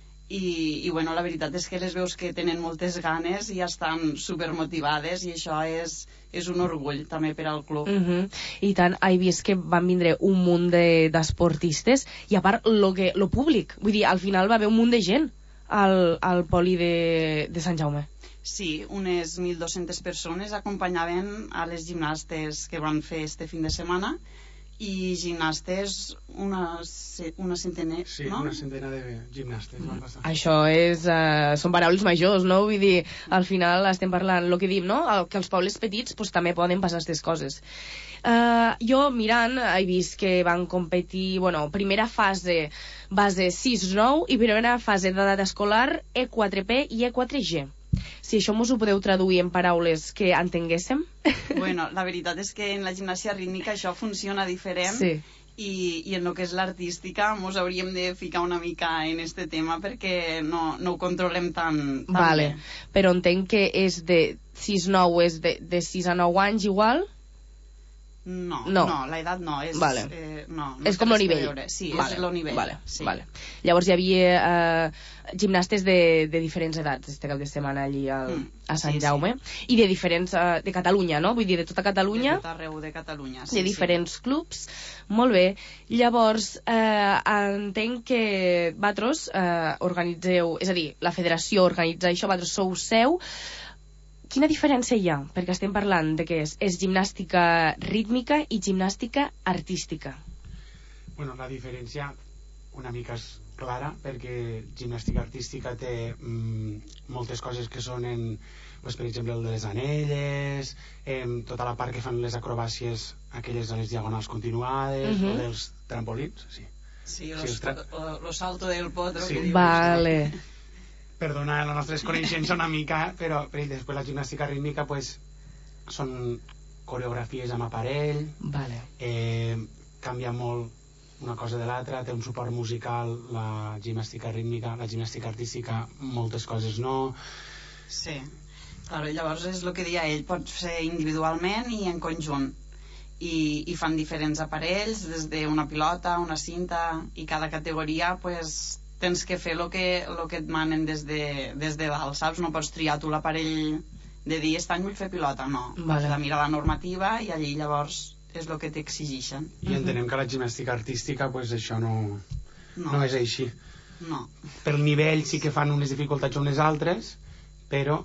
i bueno, la veritat és que les veus que tenen moltes ganes i estan supermotivades i això és un orgull també per al club. I tant, he vist que van vindre un munt d'esportistes i a part lo públic, vull dir, al final va haver un munt de gent al poli de Sant Jaume. Sí, unes 1.200 persones acompanyaven a les gimnastes que van fer este fin de setmana i gimnastes una centena, sí, no? Una centena de gimnastes van passar. Això són paraules majors, no? Vull dir, al final estem parlant, el que dic, no? Que els pobles petits pues, també poden passar aquestes coses. Jo, mirant, he vist que van competir, bueno, primera fase base 6-9 i primera fase d'edat escolar E4P i E4G. Si això mos ho podeu traduir en paraules que entenguéssim. Bueno, la veritat és que en la gimnàsia rítmica això funciona diferent, sí. I en el que és l'artística mos hauríem de ficar una mica en este tema perquè no ho controlem tan vale. bé. Però entenc que és de 6-9, és de 6 a 9 anys igual? No, la edat no. És, vale. No és com el nivell. Sí, vale. És el nivell. Vale. Sí. Vale. Llavors hi havia gimnastes de diferents edats este cap de setmana allí a Sant Jaume. I de diferents, de Catalunya, no? Vull dir, de tota Catalunya. De tot arreu de Catalunya, sí. De diferents clubs. Molt bé. Llavors, entenc que vosaltres organitzeu, és a dir, la federació organitza això, vosaltres sou seu. Quina diferència hi ha? Perquè estem parlant de què és gimnàstica rítmica i gimnàstica artística. Bueno, la diferència una mica és clara perquè gimnàstica artística té moltes coses que són pues, per exemple el de les anelles, tota la part que fan les acrobàcies aquelles de les diagonals continuades o dels trampolins, sí. Sí, lo salto del potro, sí. Que dius. Vale. Perdona la nostra desconeixença una mica, però després la gimnàstica rítmica pues, són coreografies amb aparell, vale. Canvia molt una cosa de l'altra, té un suport musical la gimnàstica rítmica, la gimnàstica artística moltes coses no. Sí, claro, llavors és el que deia ell, pot ser individualment i en conjunt i fan diferents aparells, des d'una pilota, una cinta, i cada categoria pues, tens que fer el que et manen des de dalt, saps? No pots triar tu l'aparell de dir aquest any vull fer pilota, no. Has de mirar la normativa i allí llavors és el que t'exigeixen. I entenem que la gimnàstica artística pues, això no és així. No. Pel nivell sí que fan unes dificultats unes altres, però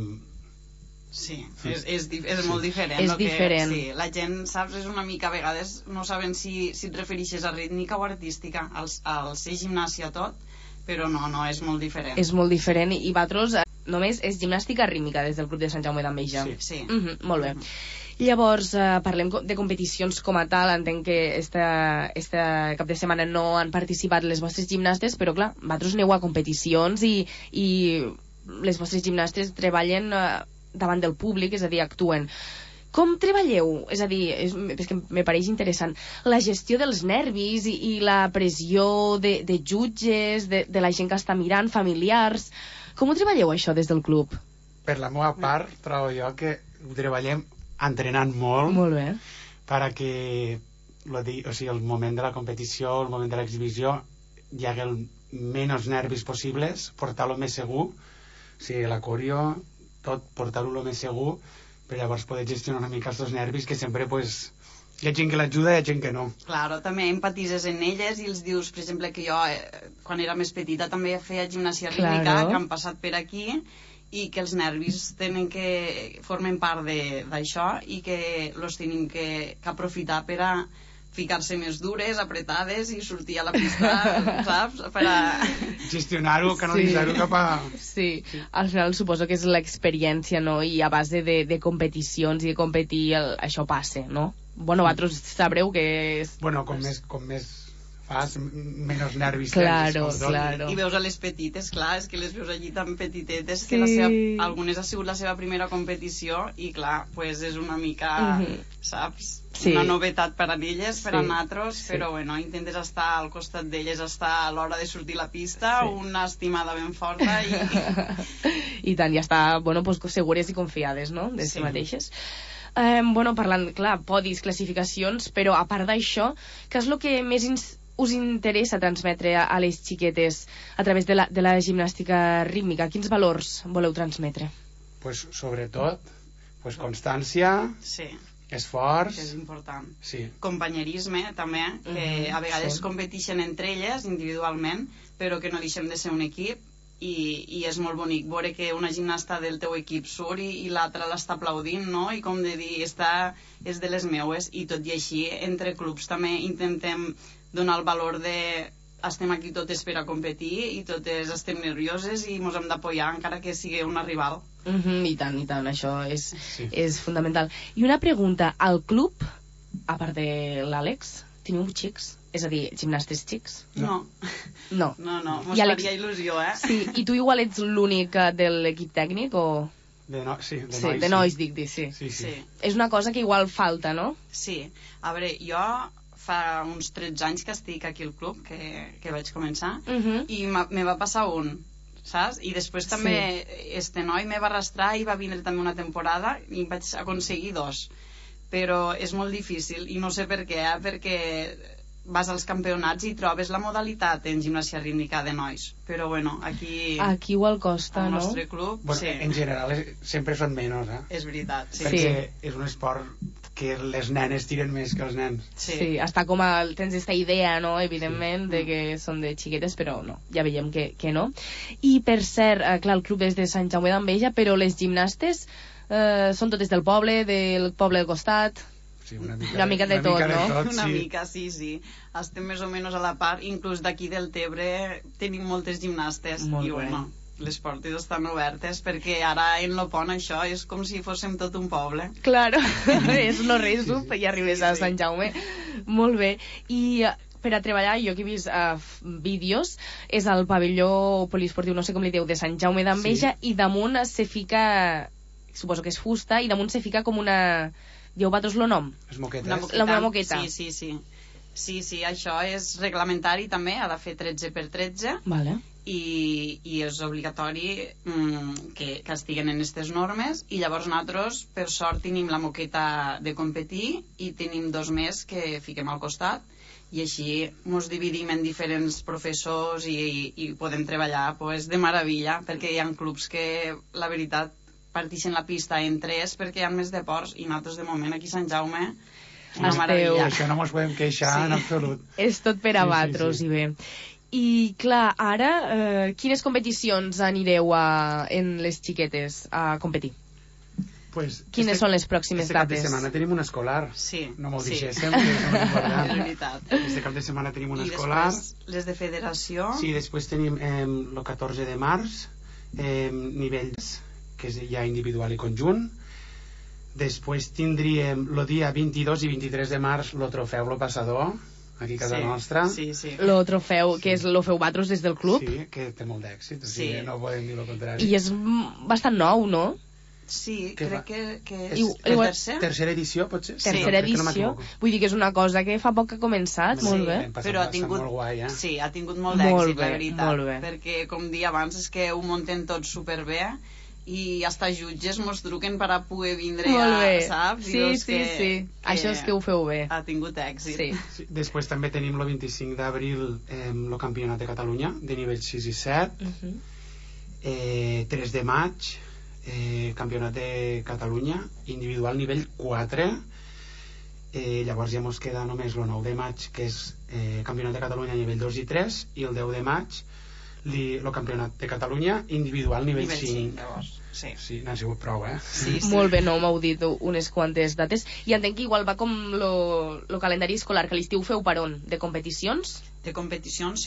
sí, és molt diferent. És diferent. Sí, la gent, saps, és una mica a vegades no saben si et refereixes a rítmica o artística, al ser gimnàsia tot, però no, és molt diferent. És molt diferent i vosaltres només és gimnàstica rítmica des del Club de Sant Jaume d'Enveja. Sí. Molt bé. Llavors, parlem de competicions com a tal. Entenc que este cap de setmana no han participat les vostres gimnastes, però clar, vosaltres aneu a competicions i les vostres gimnastes treballen davant del públic, és a dir, actuen. Com treballeu? És a dir, és que me pareix interessant, la gestió dels nervis i la pressió de jutges, de la gent que està mirant, familiars. Com ho treballeu, això, des del club? Per la meva part, trobo jo que ho treballem entrenant molt. Molt bé. Perquè el moment de la competició, el moment de l'exhibició, hi hagi el menys nervis possibles, portar-lo més segur, o sigui, la coreo, tot, portar-ho el més segur, per llavors poder gestionar una mica els dos nervis, que sempre, pues, hi ha gent que l'ajuda i hi ha gent que no. Claro, també empatises en elles i els dius, per exemple, que jo, quan era més petita, també feia gimnàsia rítmica, que han passat per aquí, i que els nervis formen part d'això i que els tenim que aprofitar per a ficar-se més dures, apretades i sortir a la pista, saps? Per a gestionar-ho, canalitzar-ho cap a... Sí, al final suposo que és l'experiència, no? I a base de competicions i de competir això passa, no? Bueno, vosaltres sabreu que és... Bueno, com més fas menys nervis. Claro. I veus a les petites, clar, és que les veus allí tan petitetes que algunes ha sigut la seva primera competició i clar, pues és una mica, saps? Una novetat per a elles, per a nosaltres, però bueno, intentes estar al costat d'elles, estar a l'hora de sortir a la pista, una estimada ben forta i tant, ja està, bueno, pues, segures i confiades, no?, de si mateixes. Bueno, parlant, clar, podis, classificacions, però a part d'això, què és el que més us interessa transmetre a les xiquetes a través de la gimnàstica rítmica? Quins valors voleu transmetre? Pues, sobretot, pues, constància, esforç... Que és important. Sí. Companyerisme, també, que a vegades competeixen entre elles individualment, però que no deixem de ser un equip, i és molt bonic veure que una gimnasta del teu equip surt i l'altra l'està aplaudint, no? I com de dir, és de les meues, i tot i així, entre clubs també intentem donar el valor de estem aquí totes per a competir i totes estem nervioses i ens hem d'apoyar encara que sigui una rival. I tant, això és fundamental. I una pregunta, al club, a part de l'Àlex, teniu xics? És a dir, gimnastes xics? No. Mos faria il·lusió, Sí, i tu igual ets l'únic de l'equip tècnic, o...? De nois, dic, sí. És una cosa que igual falta, no? Sí. A veure, jo fa uns 13 anys que estic aquí al club, que vaig començar, i me va passar un, saps? I després també este noi me va arrastrar i va vindre també una temporada i vaig aconseguir 2. Però és molt difícil, i no sé per què, perquè vas als campionats i trobes la modalitat en gimnàsia rítmica de nois, però bueno, aquí igual costa, al no? nostre club, bueno, en general sempre són menys, És veritat, perquè és un esport que les nenes tiren més que els nens. Sí, està com tens aquesta idea, no?, evidentment, de que són de xiquetes, però no, ja veiem que no. I per cert, clar, el club és de Sant Jaume d'Enveja, però les gimnastes són totes del poble del costat... Sí, una mica de tot, no? Una mica, sí. Estem més o menys a la part, inclús d'aquí del Tebre tenim moltes gimnastes i bueno, les portes estan obertes perquè ara en lo pont això és com si fóssim tot un poble. Claro, és lo resup i arribes a Sant Jaume. Molt bé. I per a treballar, jo que he vist vídeos, és al pavelló poliesportiu, no sé com li diu, de Sant Jaume d'Enveja, i damunt se fica, suposo que és fusta, i damunt se fica com una... Dieu vosaltres el nom? Les moquetes. La moqueta. Sí, això és reglamentari també, ha de fer 13x13. Vale. I és obligatori que estiguen en aquestes normes, i llavors nosaltres, per sort, tenim la moqueta de competir i tenim 2 més que fiquem al costat, i així ens dividim en diferents professors i podem treballar de meravella, perquè hi ha clubs que, la veritat, partixen la pista en 3 perquè hi ha més deports, i nosaltres de moment aquí a Sant Jaume una meravella. Això no ens podem queixar en absolut. És tot per a vosaltres, i bé. I clar, ara quines competicions anireu en les xiquetes a competir? Quines són les pròximes dates? Este cap de setmana tenim un escolar. No m'ho deixéssim, que és molt important. És veritat. Este cap de setmana tenim un escolar. I després les de federació. Sí, després tenim el 14 de març nivells, que és ja individual i conjunt. Després tindríem el dia 22 i 23 de març el trofeu Lo Passador, aquí a casa nostra. Lo trofeu, que lo feu vosaltres des del club? Sí, que té molt d'èxit, o sigui, no podem dir el contrari. I és bastant nou, no? Sí, crec que és tercera edició, potser? Tercera edició, vull dir que és una cosa que fa poc que ha començat, molt bé. Però ha tingut molt d'èxit, la veritat, perquè com dia abans és que ho munten tot superbé, i hasta jutges mos truquen per a poder vindre, saps? Sí. Això és que ho feu bé. Ha tingut èxit. Després també tenim el 25 d'abril el Campionat de Catalunya de nivell 6 i 7, 3 de maig Campionat de Catalunya individual nivell 4, llavors ja mos queda només el 9 de maig, que és Campionat de Catalunya nivell 2 i 3, i el 10 de maig el Campionat de Catalunya individual nivell 5. Sí, n'ha sigut prou, Molt bé, no m'heu dit unes quantes dates. I entenc que igual va com el calendari escolar, que a l'estiu feu per on? De competicions? De competicions, sí.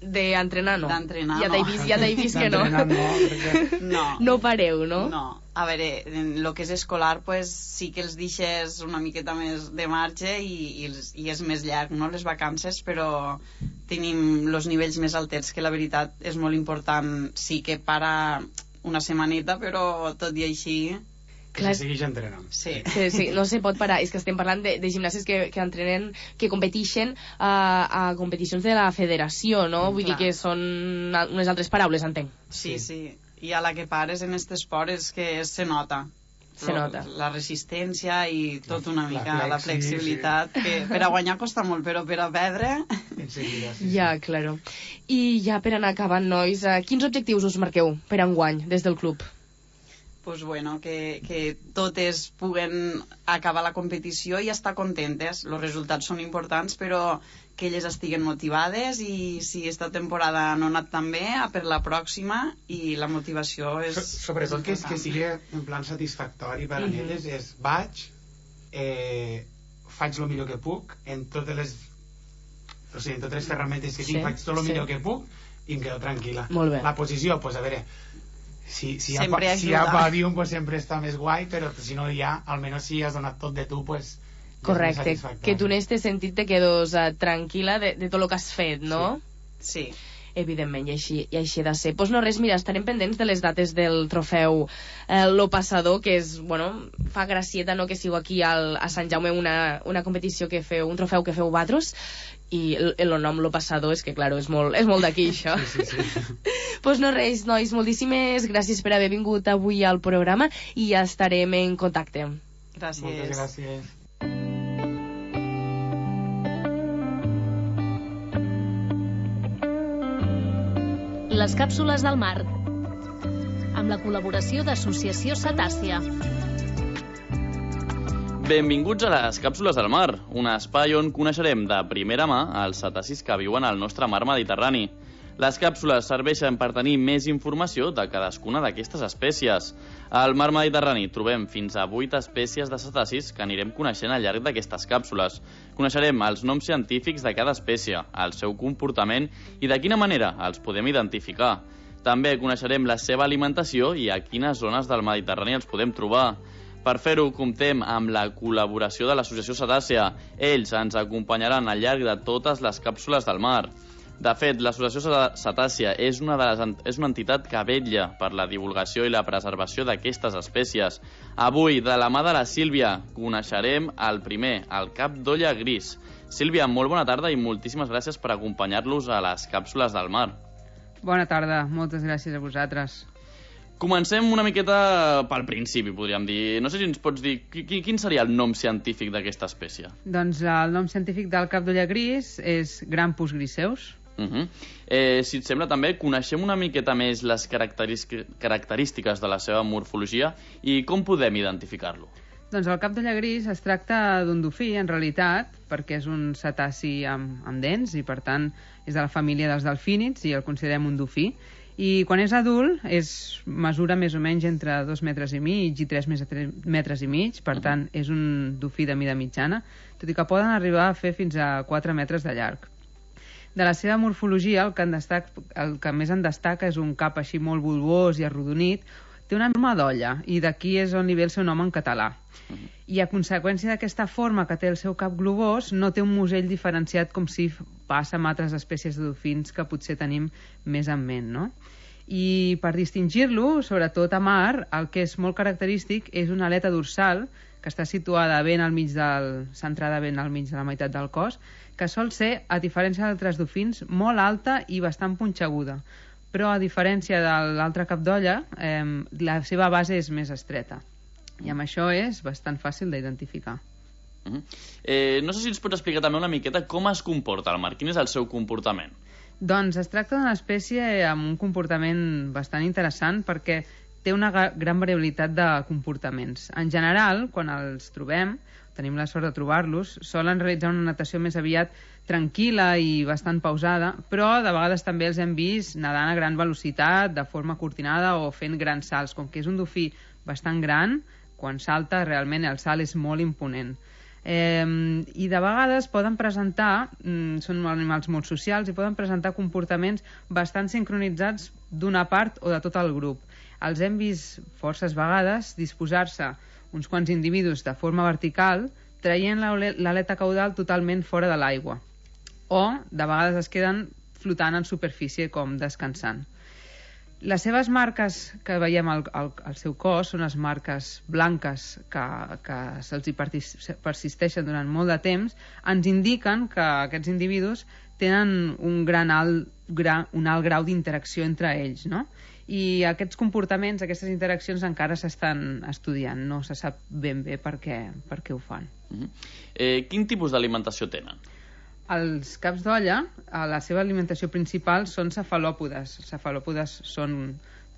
D'entrenar no. D'entrenar ja t'he vist que no. No pareu, no? No. A veure, en el que és escolar, pues, sí que els deixes una miqueta més de marge i és més llarg, no?, les vacances, però tenim els nivells més alters, que la veritat és molt important. Sí que para una setmaneta, però tot i així... Que se segueix entrenant. Sí, no se pot parar. És que estem parlant de gimnasis que entrenen, que competeixen a competicions de la federació, no? Vull dir que són unes altres paraules, entenc. Sí. I a la que pares en aquest esport és que se nota. Se nota. La resistència i tot una mica, la flexibilitat, que per a guanyar costa molt, però per a perdre... Ja, claro. I ja per anar acabant, nois, quins objectius us marqueu per enguany des del club? Pues bueno, que totes puguen acabar la competició i estar contentes. Els resultats són importants, però que elles estiguen motivades, i si esta temporada no ha anat tan bé, per la pròxima, i la motivació és... Sobretot que sigui en plan satisfactori per a elles, és vaig, faig el millor que puc, en totes les ferramentes que tinc, faig tot el millor que puc, i em quedo tranquil·la. La posició, pues a veure... Si hi ha pòdium, pues sempre està més guai, però si no hi ha, almenys si has donat tot de tu, pues... Correcte, que tu en este sentit te quedes tranquil·la de tot el que has fet, no? Sí. Evidentment, i així ha de ser. Doncs no res, mira, estarem pendents de les dates del trofeu Lo Passador, que és, bueno, fa gracieta, no?, que sigo aquí a Sant Jaume una competició que feu, un trofeu que feu vosaltres, i el nom Lo Passador és que, claro, és molt d'aquí, això. Sí. Doncs no res, nois, moltíssimes gràcies per haver vingut avui al programa i ja estarem en contacte. Gràcies. Moltes gràcies. Les càpsules del mar, amb la col·laboració d'Associació Cetàcia. Benvinguts a les càpsules del mar, un espai on coneixerem de primera mà els cetacis que viuen al nostre mar Mediterrani. Les càpsules serveixen per tenir més informació de cadascuna d'aquestes espècies. Al mar Mediterrani trobem fins a 8 espècies de cetacis que anirem coneixent al llarg d'aquestes càpsules. Coneixerem els noms científics de cada espècie, el seu comportament i de quina manera els podem identificar. També coneixerem la seva alimentació i a quines zones del Mediterrani els podem trobar. Per fer-ho, comptem amb la col·laboració de l'Associació Cetàcia. Ells ens acompanyaran al llarg de totes les càpsules del mar. De fet, l'Associació Cetàcia és una entitat que vetlla per la divulgació i la preservació d'aquestes espècies. Avui, de la mà de la Sílvia, coneixerem el primer, el cap d'olla gris. Sílvia, molt bona tarda i moltíssimes gràcies per acompanyar-los a les càpsules del mar. Bona tarda, moltes gràcies a vosaltres. Comencem una miqueta pel principi, podríem dir. No sé si ens pots dir quin seria el nom científic d'aquesta espècie. Doncs el nom científic del cap d'olla gris és Grampus griseus. Si et sembla, també coneixem una miqueta més les característiques de la seva morfologia i com podem identificar-lo. Doncs el cap d'olla gris es tracta d'un dofí, en realitat, perquè és un cetaci amb dents i, per tant, és de la família dels delfínids i el considerem un dofí. I quan és adult mesura més o menys entre 2 metres i mig i 3 metres i mig, per tant és un dofí de mida mitjana, tot i que poden arribar a fer fins a 4 metres de llarg. De la seva morfologia, el que més en destaca és un cap així molt bulbós i arrodonit. Té una forma d'olla, i d'aquí és on li ve el seu nom en català. I a conseqüència d'aquesta forma que té el seu cap globós, no té un musell diferenciat com si passa amb altres espècies de dofins que potser tenim més en ment, no? I per distingir-lo, sobretot a mar, el que és molt característic és una aleta dorsal que està situada centrada ben al mig de la meitat del cos, que sol ser, a diferència d'altres dofins, molt alta i bastant punxeguda. Però, a diferència de l'altre cap d'olla, la seva base és més estreta. I amb això és bastant fàcil d'identificar. No sé si ens pots explicar també una miqueta com es comporta el mar, quin és el seu comportament? Doncs es tracta d'una espècie amb un comportament bastant interessant perquè té una gran variabilitat de comportaments. En general, quan els trobem, tenim la sort de trobar-los, solen realitzar una natació més aviat tranquil·la i bastant pausada, però de vegades també els hem vist nedant a gran velocitat, de forma coordinada o fent grans salts. Com que és un dofí bastant gran, quan salta realment el salt és molt imponent. I de vegades poden presentar, són animals molt socials, i poden presentar comportaments bastant sincronitzats d'una part o de tot el grup. Els hem vist forces vegades disposar-se uns quants individus de forma vertical, traient l'aleta caudal totalment fora de l'aigua. O, de vegades es queden flotant en superfície com descansant. Les seves marques que veiem al seu cos són les marques blanques que se'ls persisteixen durant molt de temps, ens indiquen que aquests individus tenen un alt grau d'interacció entre ells, no? I aquests comportaments, aquestes interaccions encara s'estan estudiant, no se sap ben bé per què ho fan. Quin tipus d'alimentació tenen? Els caps d'olla, la seva alimentació principal són cefalòpodes. Els cefalòpodes són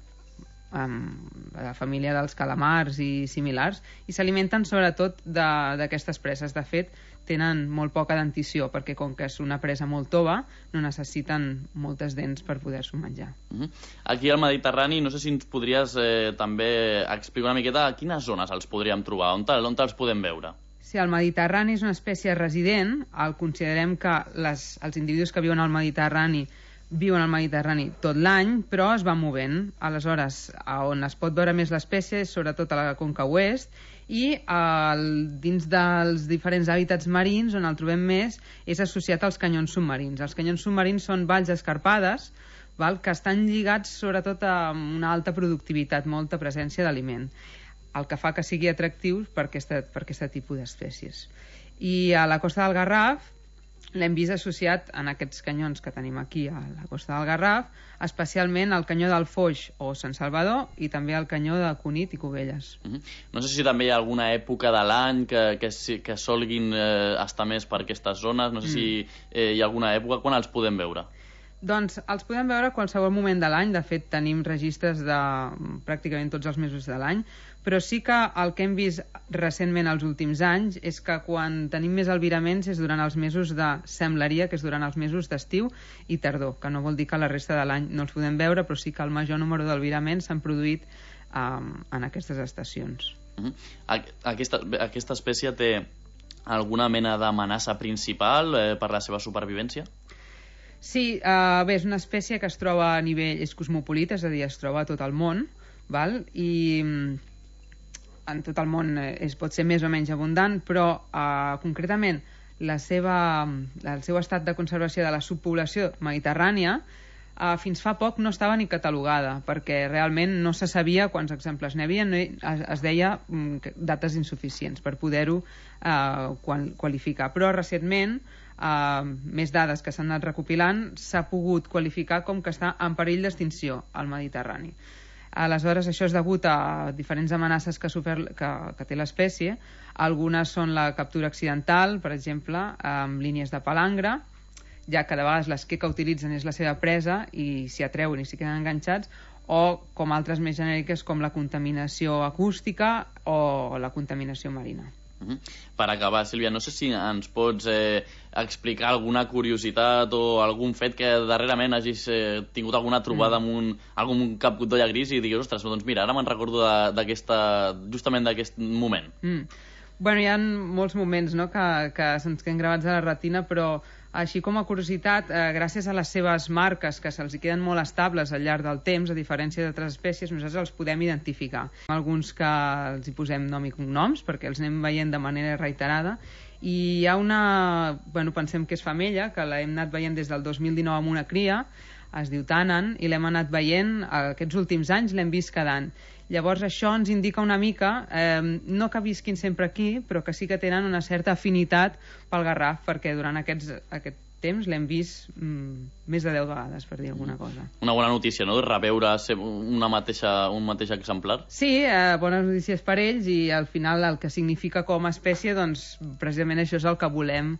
la família dels calamars i similars, i s'alimenten sobretot d'aquestes preses. De fet, tenen molt poca dentició, perquè com que és una presa molt tova, no necessiten moltes dents per poder-s'ho menjar. Aquí al Mediterrani, no sé si ens podries també explicar una miqueta a quines zones els podríem trobar, on els podem veure? Si el Mediterrani és una espècie resident, considerem que els individus que viuen al Mediterrani viuen al Mediterrani tot l'any, però es va movent. Aleshores, on es pot veure més l'espècie és sobretot a la conca oest, i dins dels diferents hàbitats marins on el trobem més és associat als canyons submarins. Els canyons submarins són valls escarpades que estan lligats sobretot a una alta productivitat, molta presència d'aliment, el que fa que sigui atractiu per aquest tipus d'espècies. I a la costa del Garraf l'hem vist associat en aquests canyons que tenim aquí a la costa del Garraf, especialment al canyó del Foix o Sant Salvador, i també al canyó de Cunit i Cubelles. No sé si també hi ha alguna època de l'any que solguin estar més per aquestes zones, no sé si hi ha alguna època quan els podem veure. Doncs els podem veure a qualsevol moment de l'any. De fet, tenim registres de pràcticament tots els mesos de l'any, però sí que el que hem vist recentment els últims anys és que quan tenim més albiraments és durant els mesos de sembleria, que és durant els mesos d'estiu i tardor, que no vol dir que la resta de l'any no els podem veure, però sí que el major número d'albiraments s'han produït en aquestes estacions. Aquesta espècie té alguna mena d'amenaça principal per la seva supervivència? Sí, bé, és una espècie que es troba a nivell, és cosmopolita, és a dir, es troba a tot el món, i en tot el món pot ser més o menys abundant, però concretament el seu estat de conservació de la subpoblació mediterrània fins fa poc no estava ni catalogada, perquè realment no se sabia quants exemples n'hi havia, es deia dates insuficients per poder-ho qualificar. Però recentment, més dades que s'han anat recopilant, s'ha pogut qualificar com que està en perill d'extinció al Mediterrani. Aleshores, això és degut a diferents amenaces que té l'espècie. Algunes són la captura accidental, per exemple, amb línies de palangre, ja que de vegades l'esquer que utilitzen és la seva presa i s'hi atreuen i s'hi queden enganxats, o com altres més genèriques com la contaminació acústica o la contaminació marina. Per acabar, Sílvia, no sé si ens pots explicar alguna curiositat o algun fet que darrerament hagis tingut alguna trobada amb algun cap d'olla gris i diguis, ostres, doncs mira, ara me'n recordo justament d'aquest moment. Bueno, hi ha molts moments que se'ns queden gravats a la retina, però així com a curiositat, gràcies a les seves marques, que se'ls queden molt estables al llarg del temps, a diferència d'altres espècies, nosaltres els podem identificar. Alguns que els hi posem nom i cognoms, perquè els anem veient de manera reiterada, i hi ha pensem que és femella, que l'hem anat veient des del 2019 amb una cria, es diu Tanan, i l'hem anat veient aquests últims anys, l'hem vist cada any. Llavors això ens indica una mica, no que visquin sempre aquí, però que sí que tenen una certa afinitat pel Garraf, perquè durant aquest temps l'hem vist més de 10 vegades, per dir alguna cosa. Una bona notícia, no?, de reveure un mateix exemplar. Sí, bones notícies per ells, i al final el que significa com a espècie, doncs precisament això és el que volem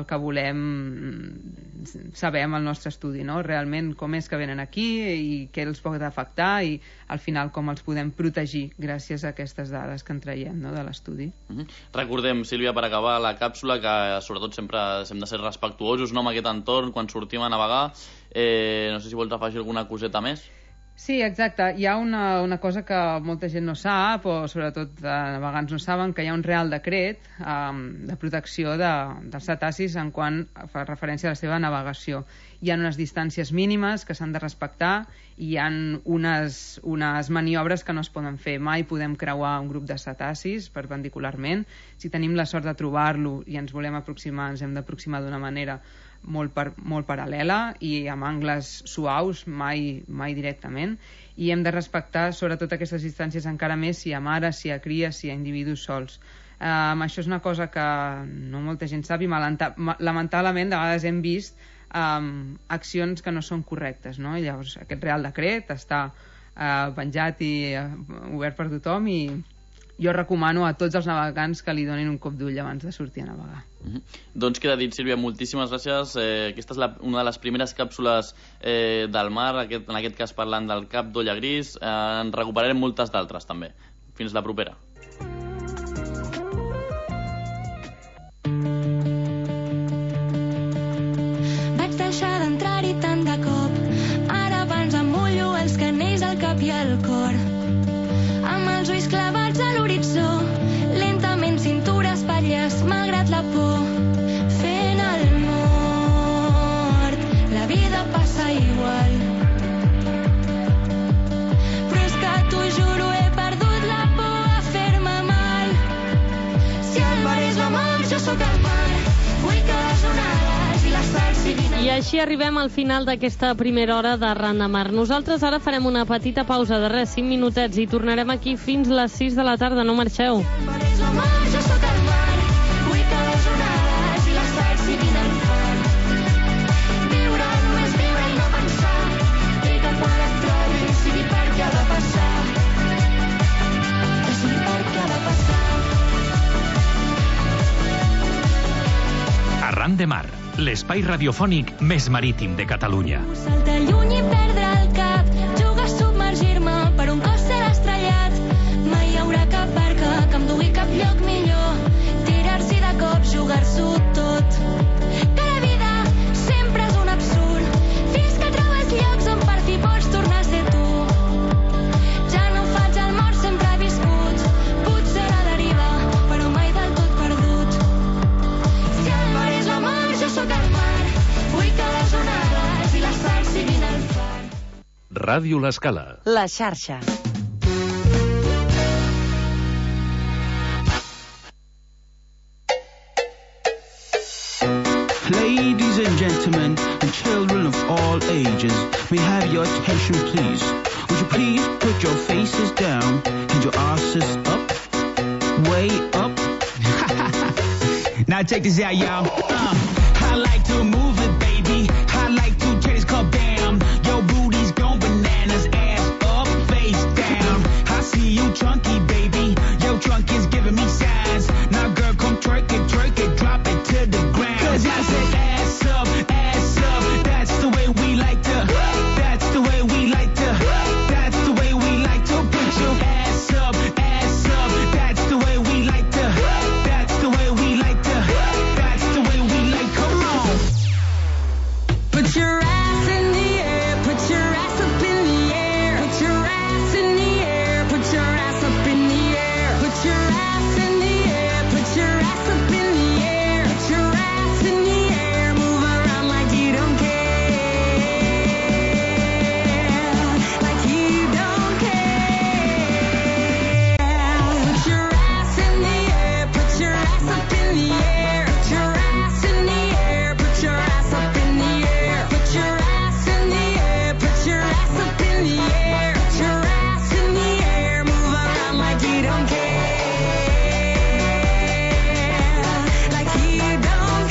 saber amb el nostre estudi, no? Realment com és que venen aquí i què els pot afectar, i al final com els podem protegir gràcies a aquestes dades que en traiem, no?, de l'estudi. Recordem, Sílvia, per acabar la càpsula, que sobretot sempre hem de ser respectuosos, no?, amb aquest entorn quan sortim a navegar. No sé si vols afegir alguna coseta més. Sí, exacte. Hi ha una cosa que molta gent no sap, o sobretot navegants no saben, que hi ha un Real Decret de protecció dels cetacis en quant fa referència a la seva navegació. Hi ha unes distàncies mínimes que s'han de respectar i hi ha unes maniobres que no es poden fer. Mai podem creuar un grup de cetacis perpendicularment. Si tenim la sort de trobar-lo i ens volem aproximar, ens hem d'aproximar d'una manera molt paral·lela i amb angles suaus, mai directament, i hem de respectar sobretot aquestes distàncies encara més si hi ha mares, si hi ha cries, si hi ha individus sols. Això és una cosa que no molta gent sap i lamentablement de vegades hem vist accions que no són correctes, no? I llavors aquest Real Decret està penjat i obert per tothom i jo recomano a tots els navegants que li donin un cop d'ull abans de sortir a navegar. Doncs queda dit, Sílvia, moltíssimes gràcies. Aquesta és una de les primeres càpsules del mar, en aquest cas parlant del cap d'olla gris. En recuperarem moltes d'altres també. Fins la propera. Vaig deixar d'entrar-hi tant de cop, ara abans em mullo els canells, el cap i el cor. Amb els ulls clavats a l'horitzó, lentament cintura, espatlles, malgrat la por. Fent el mort, la vida passa igual. Però és que t'ho juro, he perdut la por a fer-me mal. Si el mar és la mar, jo sóc el mar. Vull que les onades i les sals siguin... I així arribem al final d'aquesta primera hora de Ran de Mar. Nosaltres ara farem una petita pausa de 5 minutets i tornarem aquí fins les 6 de la tarda. No marxeu. Viure només viure i no pensar, i que quan et trobis sigui perquè ha de passar. Que sigui perquè ha de passar. Arran de Mar, l'espai radiofònic més marítim de Catalunya. Saltar lluny i perdre el cap, jugar a submergir-me per un cos ser estrellat. Mai hi haurà cap barca que em dugui cap lloc millor. Tirar-s'hi de cop, jugar-s'ho tot. Que la vida sempre és un absurd, fins que trobes llocs on per fi pots tornar a ser tu. Ja no faig el mort, sempre he viscut. Potser a la deriva, però mai del tot perdut. Si el mar és la mar, jo sóc el mar. Vull que les onades i les sals siguin el far. Ràdio L'Escala. La xarxa. Ladies and gentlemen, and children of all ages, may I have your attention please? Would you please put your faces down and your asses up, way up? Now check this out, y'all. I like to move it, baby. I like to take this club down. Your booty's gone bananas, ass up, face down. I see you chunky, baby. Your trunk is giving me signs. Now girl, come twerk it, drop it to the ground. 'Cause I said ass up, that's the way we like to. That's the way we like to. That's the way we like to put your ass up, that's the way we like to. That's the way we like to. That's the way we like, come on. Put your ass in the air, put your ass up in the air. Put your ass in the air, put your ass up in the air. Put your ass in the air, put your ass up in the air. Put your ass in the air, move around like you don't care. Like you don't care. Put your ass in the air, put your ass up in the air. Put your ass in the air, put your ass up in the air. Put your ass in the air, put your ass up in the air. Put your ass in the air, move around like you don't care. Like you don't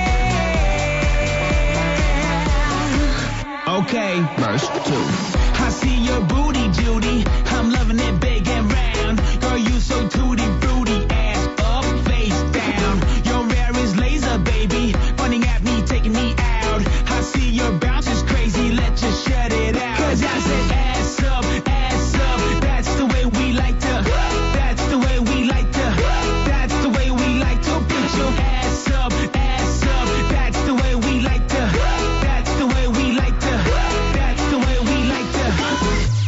care. Okay, verse 2. I see your booty, Judy. I'm loving it big and round. Girl, you so tutti fruity, ass up, face down. Your hair is laser, baby. Running at me, taking me out. I see your bounce is crazy, let's just shut it out. 'Cause I said ass up, that's the way we like to. That's the way we like to. That's the way we like to put your ass up, that's the way we like to. That's the way we like to. That's the way we like to.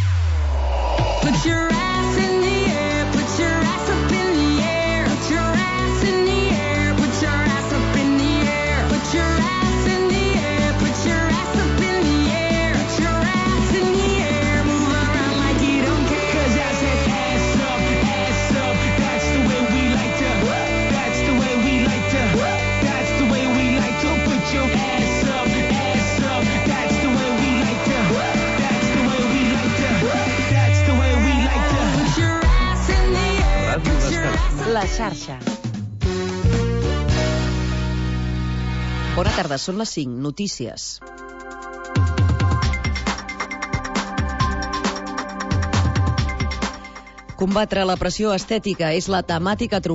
La xarxa. Bona tarda, són les 5. Notícies. Combatre la pressió estètica és la temàtica